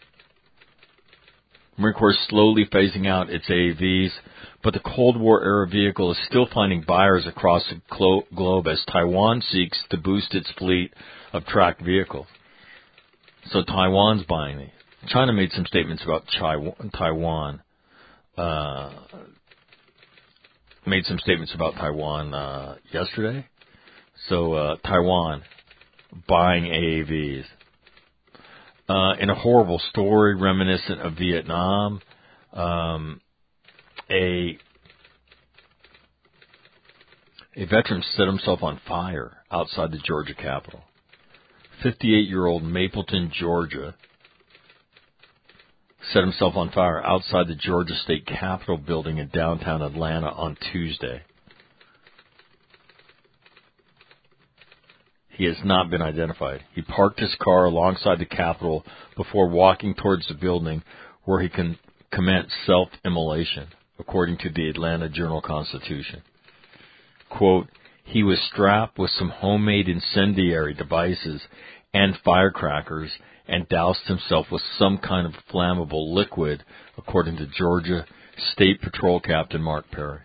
Marine Corps is slowly phasing out its AAVs, but the Cold War-era vehicle is still finding buyers across the globe as Taiwan seeks to boost its fleet of tracked vehicles. So Taiwan's buying these. China made some statements about Taiwan. Made some statements about Taiwan yesterday. So Taiwan buying AAVs. In a horrible story reminiscent of Vietnam, a veteran set himself on fire outside the Georgia Capitol. 58-year-old Mapleton, Georgia, set himself on fire outside the Georgia State Capitol building in downtown Atlanta on Tuesday. He has not been identified. He parked his car alongside the Capitol before walking towards the building where he commenced self-immolation, according to the Atlanta Journal-Constitution. Quote, he was strapped with some homemade incendiary devices and firecrackers and doused himself with some kind of flammable liquid, according to Georgia State Patrol Captain Mark Perry.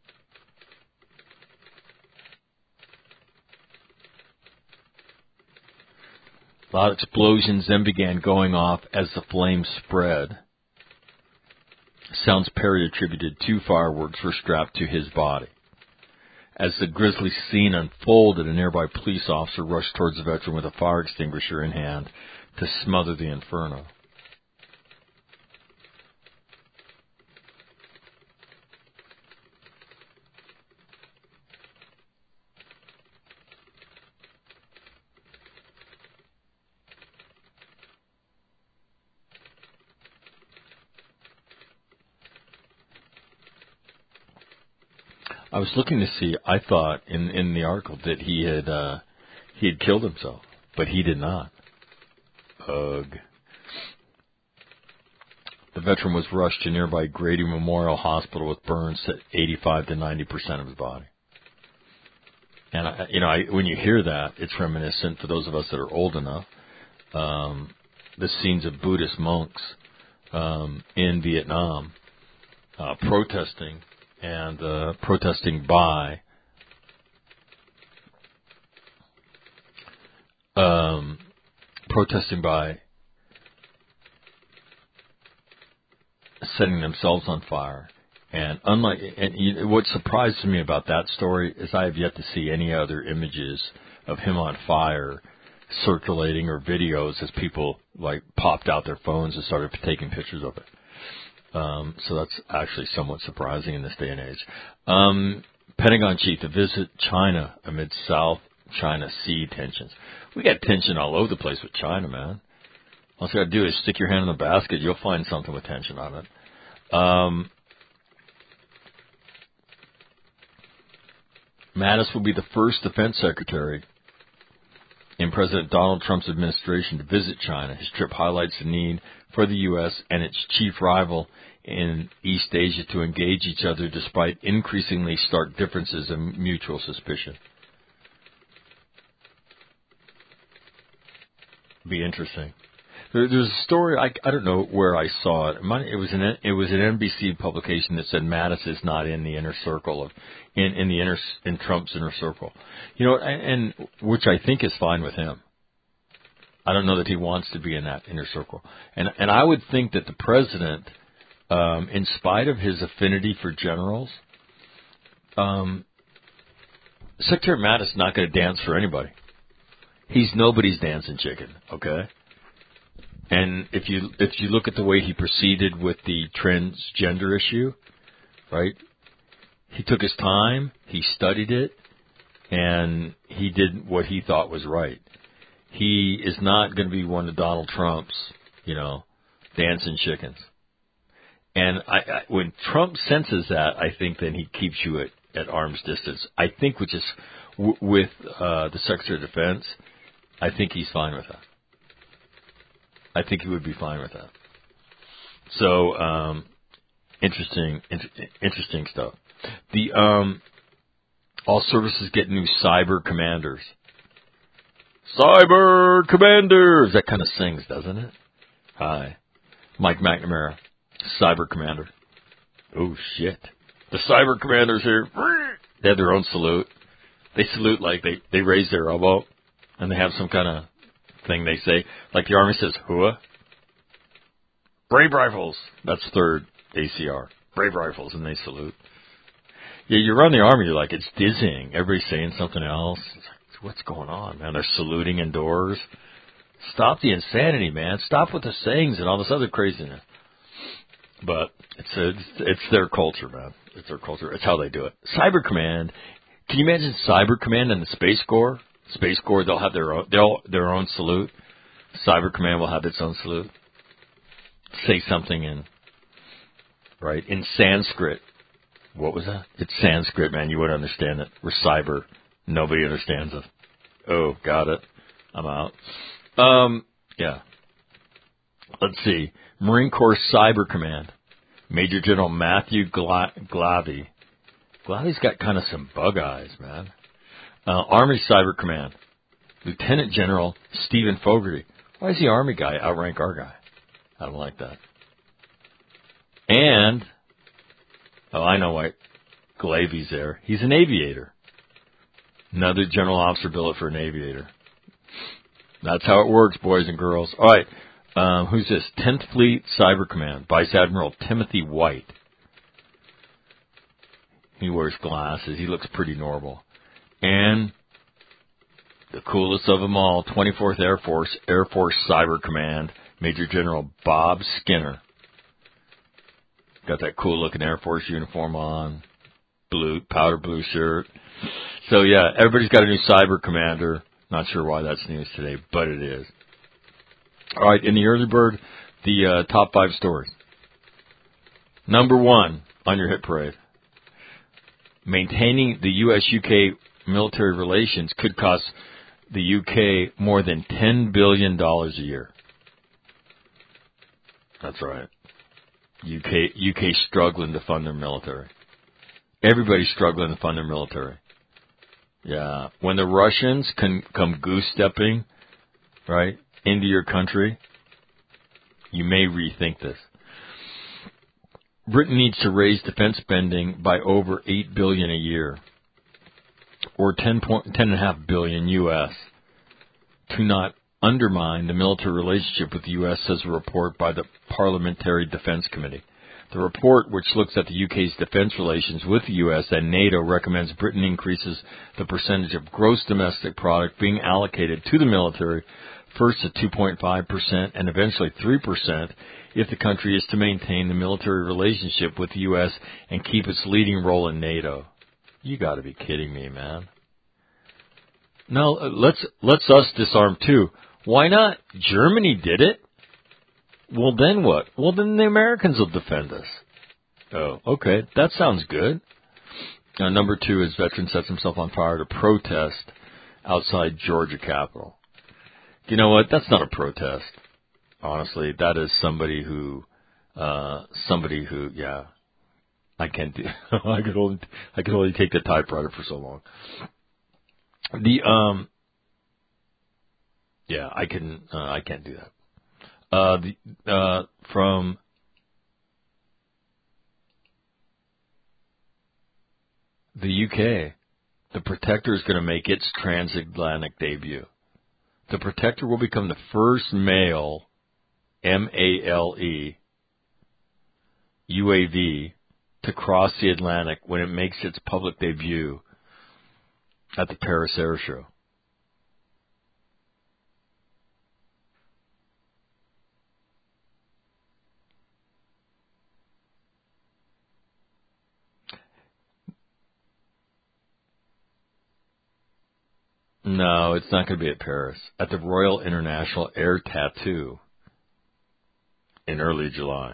Loud explosions then began going off as the flames spread. Sounds Perry attributed 2 fireworks were strapped to his body. As the grisly scene unfolded, a nearby police officer rushed towards the veteran with a fire extinguisher in hand to smother the inferno. I was looking to see. I thought in the article that he had killed himself, but he did not. Ugh. The veteran was rushed to nearby Grady Memorial Hospital with burns to 85 to 90% of his body. And when you hear that, it's reminiscent for those of us that are old enough. The scenes of Buddhist monks in Vietnam protesting. And protesting by setting themselves on fire. And what surprised me about that story is I have yet to see any other images of him on fire circulating or videos as people popped out their phones and started taking pictures of it. So that's actually somewhat surprising in this day and age. Pentagon chief to visit China amid South China Sea tensions. We got tension all over the place with China, man. All you got to do is stick your hand in the basket. You'll find something with tension on it. Mattis will be the first defense secretary in President Donald Trump's administration to visit China. His trip highlights the need for the U.S. and its chief rival in East Asia to engage each other despite increasingly stark differences and mutual suspicion. Be interesting. There's a story, I don't know where I saw it. It was an NBC publication that said Mattis is not in the inner circle in Trump's inner circle. And which I think is fine with him. I don't know that he wants to be in that inner circle. And I would think that the president, in spite of his affinity for generals, Secretary Mattis is not going to dance for anybody. He's nobody's dancing chicken, okay? And if you look at the way he proceeded with the transgender issue, right? He took his time, he studied it, and he did what he thought was right. He is not going to be one of Donald Trump's, dancing chickens. And when Trump senses that, I think then he keeps you at arm's distance. I think with the Secretary of Defense, I think he's fine with that. I think he would be fine with that. So, interesting stuff. All services get new cyber commanders. Cyber commanders! That kind of sings, doesn't it? Hi. Mike McNamara, cyber commander. Oh, shit. The cyber commanders here, they have their own salute. They salute like they raise their elbow, and they have some kind of thing they say. Like the Army says, "Hua." Brave Rifles. That's 3rd ACR. Brave Rifles, and they salute. Yeah, you run the Army, you're like, it's dizzying. Everybody's saying something else. It's like, what's going on, man? They're saluting indoors. Stop the insanity, man. Stop with the sayings and all this other craziness. But it's their culture, man. It's their culture. It's how they do it. Cyber Command. Can you imagine Cyber Command and the Space Corps? Space Corps, they'll have their own salute. Cyber Command will have its own salute. Say something in Sanskrit. What was that? It's Sanskrit, man. You wouldn't understand it. We're cyber. Nobody understands it. Oh, got it. I'm out. Yeah. Let's see. Marine Corps Cyber Command. Major General Matthew Glavy. Glavy's got kind of some bug eyes, man. Army Cyber Command. Lieutenant General Stephen Fogarty. Why is the Army guy outrank our guy? I don't like that. And, I know why Glavy's there. He's an aviator. Another general officer billet for an aviator. That's how it works, boys and girls. All right, who's this? 10th Fleet Cyber Command, Vice Admiral Timothy White. He wears glasses. He looks pretty normal. And the coolest of them all, 24th Air Force Cyber Command, Major General Bob Skinner. Got that cool-looking Air Force uniform on, powder blue shirt. So, yeah, everybody's got a new cyber commander. Not sure why that's news today, but it is. All right, in the early bird, the top 5 stories. Number 1 on your hit parade. Maintaining the U.S.-UK military relations could cost the UK more than $10 billion a year. That's right. UK struggling to fund their military. Everybody's struggling to fund their military. Yeah. When the Russians can come goose-stepping, right, into your country, you may rethink this. Britain needs to raise defense spending by over $8 billion a year, or $10.5 billion U.S., to not undermine the military relationship with the U.S., says a report by the Parliamentary Defense Committee. The report, which looks at the UK's defense relations with the U.S. and NATO, recommends Britain increases the percentage of gross domestic product being allocated to the military, first to 2.5% and eventually 3%, if the country is to maintain the military relationship with the U.S. and keep its leading role in NATO. You got to be kidding me, man. No, let's us disarm too. Why not? Germany did it. Well, then what? Well, then the Americans will defend us. Oh, okay. That sounds good. Number 2 is veteran sets himself on fire to protest outside Georgia Capitol. You know what? That's not a protest. Honestly, that is somebody who, yeah, I can't do. I could only take the typewriter for so long. Yeah, I can't do that. From the UK, the Protector is going to make its transatlantic debut. The Protector will become the first male MALE UAV to cross the Atlantic when it makes its public debut at the Paris Air Show. No, it's not going to be at Paris. At the Royal International Air Tattoo in early July.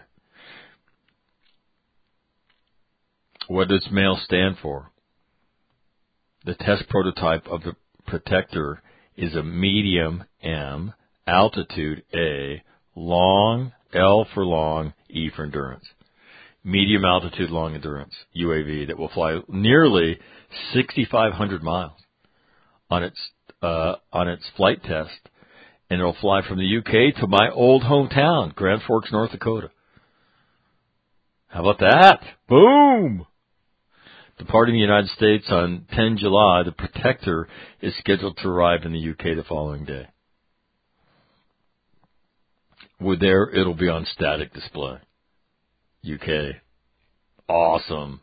What does MALE stand for? The test prototype of the Protector is a medium M, altitude A, long, L for long, E for endurance. Medium altitude long endurance UAV that will fly nearly 6,500 miles on its flight test, and it'll fly from the UK to my old hometown, Grand Forks, North Dakota. How about that? Boom! Departing the United States on 10 July, the Protector is scheduled to arrive in the UK the following day. It'll be on static display. UK. Awesome.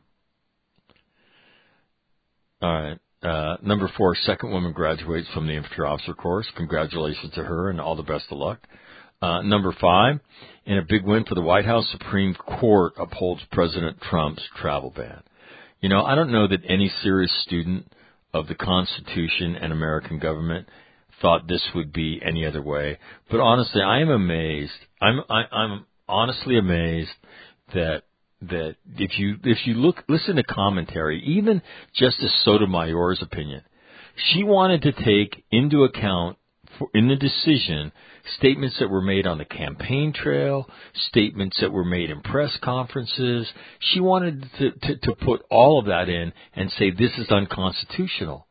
All right. Number 4, second woman graduates from the infantry officer course. Congratulations to her and all the best of luck. Number 5, in a big win for the White House, Supreme Court upholds President Trump's travel ban. You know, I don't know that any serious student of the Constitution and American government thought this would be any other way. But honestly, I am amazed. I'm honestly amazed that if you listen to commentary, even Justice Sotomayor's opinion, she wanted to take into account in the decision statements that were made on the campaign trail, statements that were made in press conferences. She wanted to put all of that in and say this is unconstitutional.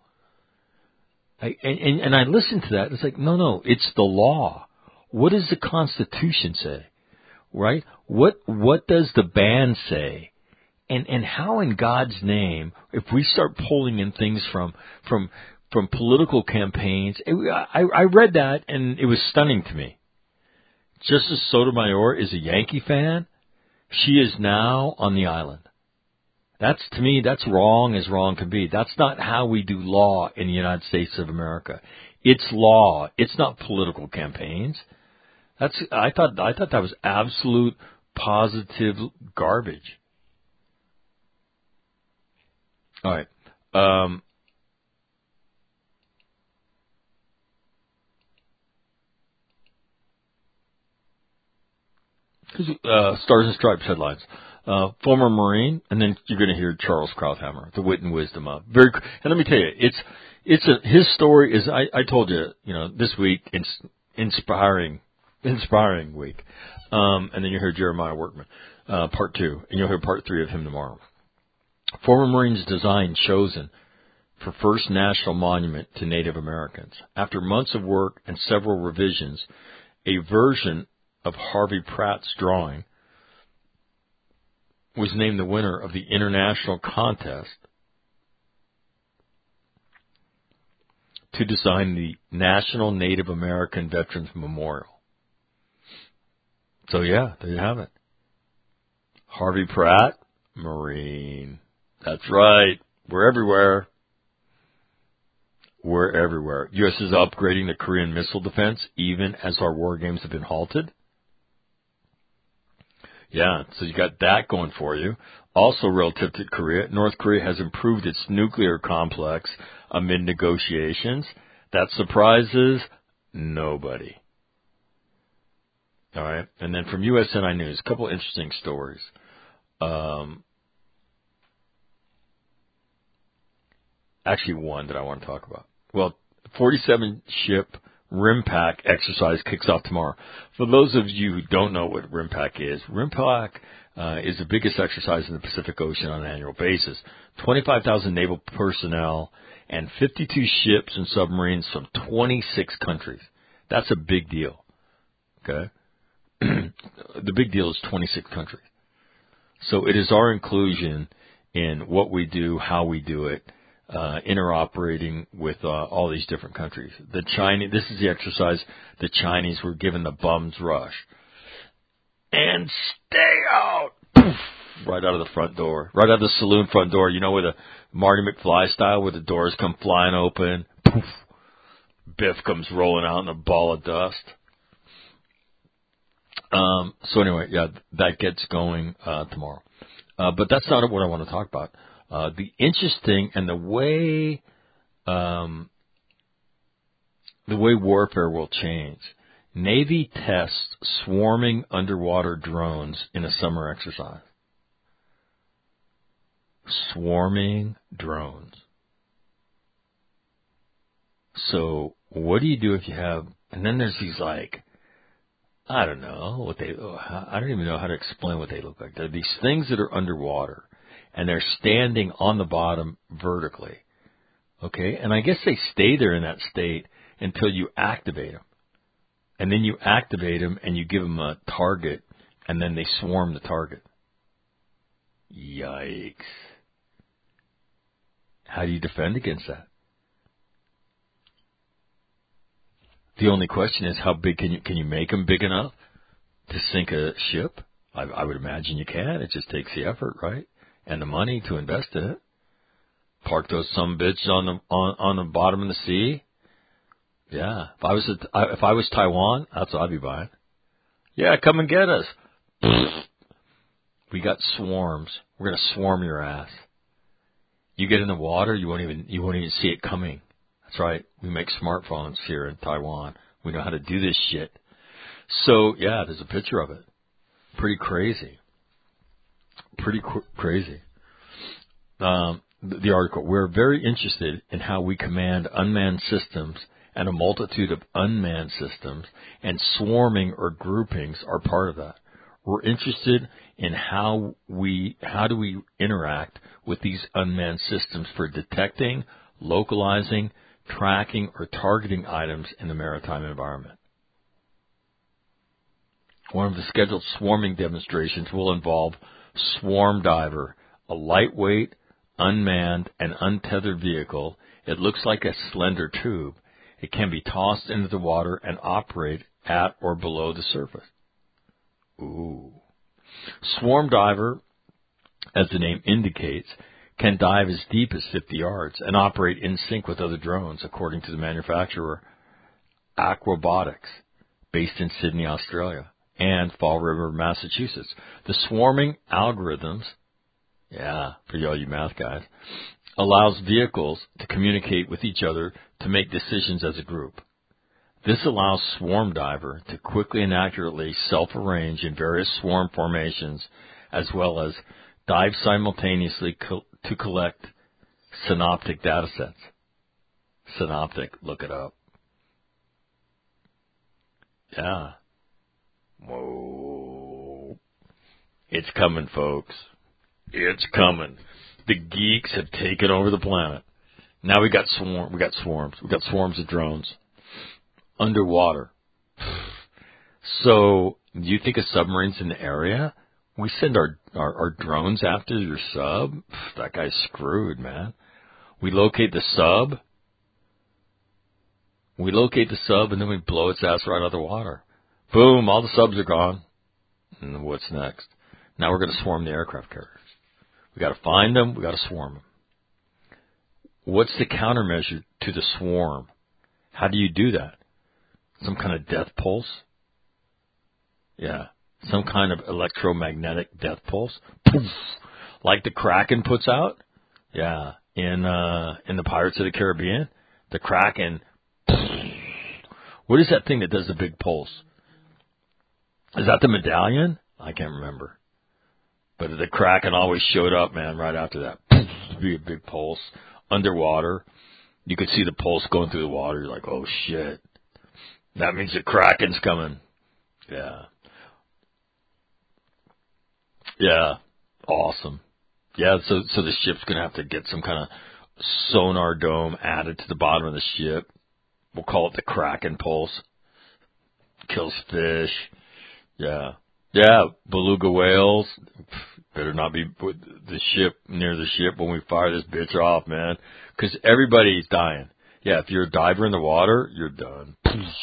And I listened to that. It's like, no, it's the law. What does the Constitution say? Right? What does the ban say? And how in God's name, if we start pulling in things from political campaigns, I read that and it was stunning to me. Justice Sotomayor is a Yankee fan. She is now on the island. To me, that's wrong as wrong can be. That's not how we do law in the United States of America. It's law. It's not political campaigns. I thought that was absolute positive garbage. All right. Stars and Stripes headlines. Former Marine, and then you're going to hear Charles Krauthammer, the wit and wisdom of. And let me tell you, his story is, I told you, this week, inspiring week. And then you'll hear Jeremiah Workman, part 2, and you'll hear part 3 of him tomorrow. Former Marine's design chosen for first national monument to Native Americans. After months of work and several revisions, a version of Harvey Pratt's drawing was named the winner of the international contest to design the National Native American Veterans Memorial. So yeah, there you have it. Harvey Pratt, Marine. That's right. We're everywhere. We're everywhere. U.S. is upgrading the Korean missile defense even as our war games have been halted. Yeah, so you got that going for you. Also relative to Korea, North Korea has improved its nuclear complex amid negotiations. That surprises nobody. All right, and then from USNI News, a couple interesting stories. Actually, one that I want to talk about. Well, 47-ship RIMPAC exercise kicks off tomorrow. For those of you who don't know what RIMPAC is is the biggest exercise in the Pacific Ocean on an annual basis. 25,000 naval personnel and 52 ships and submarines from 26 countries. That's a big deal. Okay? The big deal is 26 countries. So it is our inclusion in what we do, how we do it, interoperating with all these different countries. This is the exercise the Chinese were given the bum's rush. And stay out! Poof, right out of the front door. Right out of the saloon front door. You know, with a Marty McFly style, where the doors come flying open. Poof. Biff comes rolling out in a ball of dust. So anyway, yeah, that gets going tomorrow. But that's not what I want to talk about. The interesting and the way warfare will change. Navy tests swarming underwater drones in a summer exercise. Swarming drones. So what do you do if you have? And then there's these I don't know I don't even know how to explain what they look like. They're these things that are underwater. And they're standing on the bottom vertically. Okay? And I guess they stay there in that state until you activate them. And then you activate them and you give them a target, and then they swarm the target. Yikes. How do you defend against that? The only question is, how big can you make them big enough to sink a ship? I would imagine you can. It just takes the effort, right? And the money to invest in it. Park those some bitches on the bottom of the sea. Yeah. If I was Taiwan, that's what I'd be buying. Yeah, come and get us. We got swarms. We're gonna swarm your ass. You get in the water, you won't even see it coming. That's right. We make smartphones here in Taiwan. We know how to do this shit. So yeah, there's a picture of it. Pretty crazy. Crazy. The article. We're very interested in how we command unmanned systems, and a multitude of unmanned systems and swarming or groupings are part of that. We're interested in how do we interact with these unmanned systems for detecting, localizing, tracking, or targeting items in the maritime environment. One of the scheduled swarming demonstrations will involve Swarm Diver, a lightweight, unmanned, and untethered vehicle. It looks like a slender tube. It can be tossed into the water and operate at or below the surface. Ooh. Swarm Diver, as the name indicates, can dive as deep as 50 yards and operate in sync with other drones, according to the manufacturer Aquabotics, based in Sydney, Australia, and Fall River, Massachusetts. The swarming algorithms, yeah, for all you math guys, allows vehicles to communicate with each other to make decisions as a group. This allows Swarm Diver to quickly and accurately self-arrange in various swarm formations, as well as dive simultaneously to collect synoptic data sets. Synoptic, look it up. Yeah. Whoa. It's coming, folks. It's coming. The geeks have taken over the planet. Now we got swarms. We got swarms of drones. Underwater. So, do you think a submarine's in the area? We send our drones after your sub? That guy's screwed, man. We locate the sub, and then we blow its ass right out of the water. Boom, all the subs are gone. And what's next? Now we're going to swarm the aircraft carriers. We got to find them, we got to swarm them. What's the countermeasure to the swarm? How do you do that? Some kind of death pulse? Yeah. Some kind of electromagnetic death pulse? Poof. Like the Kraken puts out? Yeah. In the Pirates of the Caribbean? The Kraken. What is that thing that does the big pulse? Is that the medallion? I can't remember. But the Kraken always showed up, man, right after that. Poof. Be a big pulse. Underwater. You could see the pulse going through the water. You're like, oh shit. That means the Kraken's coming. Yeah. Yeah. Awesome. Yeah, so the ship's going to have to get some kind of sonar dome added to the bottom of the ship. We'll call it the Kraken Pulse. Kills fish. Yeah. Yeah, beluga whales. Better not be near the ship when we fire this bitch off, man. Because everybody's dying. Yeah, if you're a diver in the water, you're done.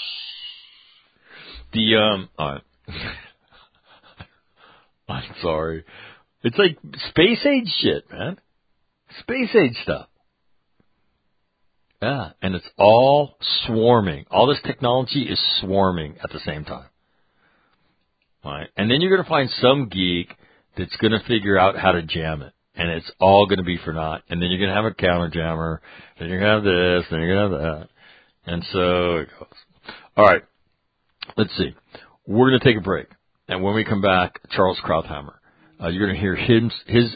Alright. I'm sorry. It's like space age shit, man. Space age stuff. Yeah, and it's all swarming. All this technology is swarming at the same time. All right, and then you're going to find some geek that's going to figure out how to jam it. And it's all going to be for naught. And then you're going to have a counter jammer. Then you're going to have this. Then you're going to have that. And so it goes. All right. Let's see. We're going to take a break. And when we come back, Charles Krauthammer. You're going to hear his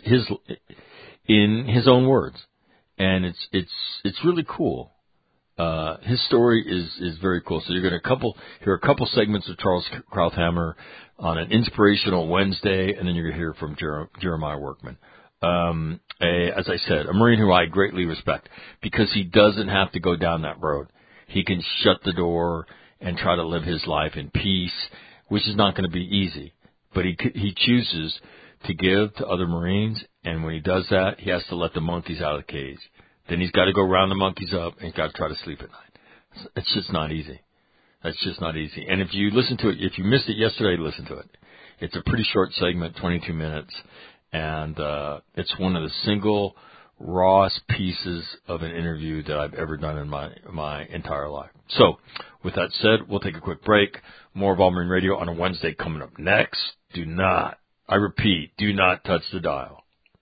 in his own words. And it's really cool. His story is very cool. So you're going to hear a couple segments of Charles Krauthammer on an inspirational Wednesday, and then you're going to hear from Jeremiah Workman. As I said, a Marine who I greatly respect because he doesn't have to go down that road. He can shut the door and try to live his life in peace, which is not going to be easy. But he chooses to give to other Marines, and when he does that, he has to let the monkeys out of the cage. Then he's got to go round the monkeys up, and he's got to try to sleep at night. It's just not easy. That's just not easy. And if you listen to it, if you missed it yesterday, listen to it. It's a pretty short segment, 22 minutes, and it's one of the single rawest pieces of an interview that I've ever done in my entire life. So, with that said, we'll take a quick break. More of All Marine Radio on a Wednesday coming up next. Do not touch the dial.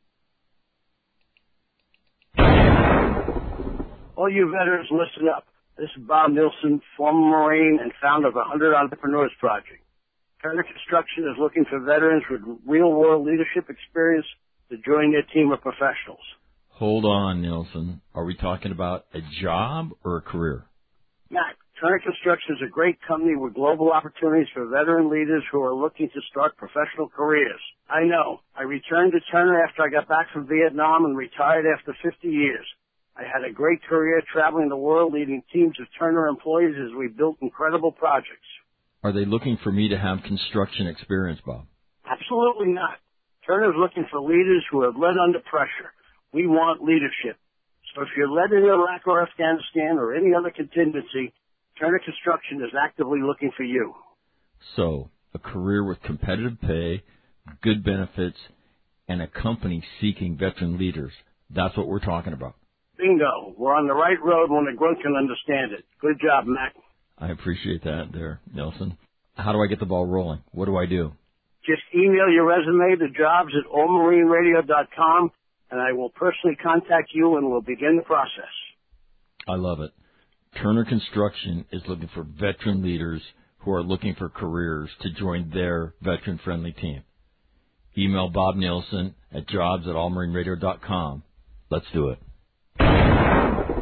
All you veterans, listen up. This is Bob Nilsson, former Marine and founder of the 100 Entrepreneurs Project. Turner Construction is looking for veterans with real-world leadership experience to join their team of professionals. Hold on, Nilsson. Are we talking about a job or a career? Matt, Turner Construction is a great company with global opportunities for veteran leaders who are looking to start professional careers. I know. I returned to Turner after I got back from Vietnam and retired after 50 years. I had a great career traveling the world leading teams of Turner employees as we built incredible projects. Are they looking for me to have construction experience, Bob? Absolutely not. Turner is looking for leaders who have led under pressure. We want leadership. So if you're led in Iraq or Afghanistan or any other contingency, Turner Construction is actively looking for you. So, a career with competitive pay, good benefits, and a company seeking veteran leaders. That's what we're talking about. Bingo. We're on the right road when the grunt can understand it. Good job, Mac. I appreciate that there, Nelson. How do I get the ball rolling? What do I do? Just email your resume to jobs@allmarineradio.com, and I will personally contact you and we'll begin the process. I love it. Turner Construction is looking for veteran leaders who are looking for careers to join their veteran-friendly team. Email Bob Nilsson at jobs@allmarineradio.com. Let's do it.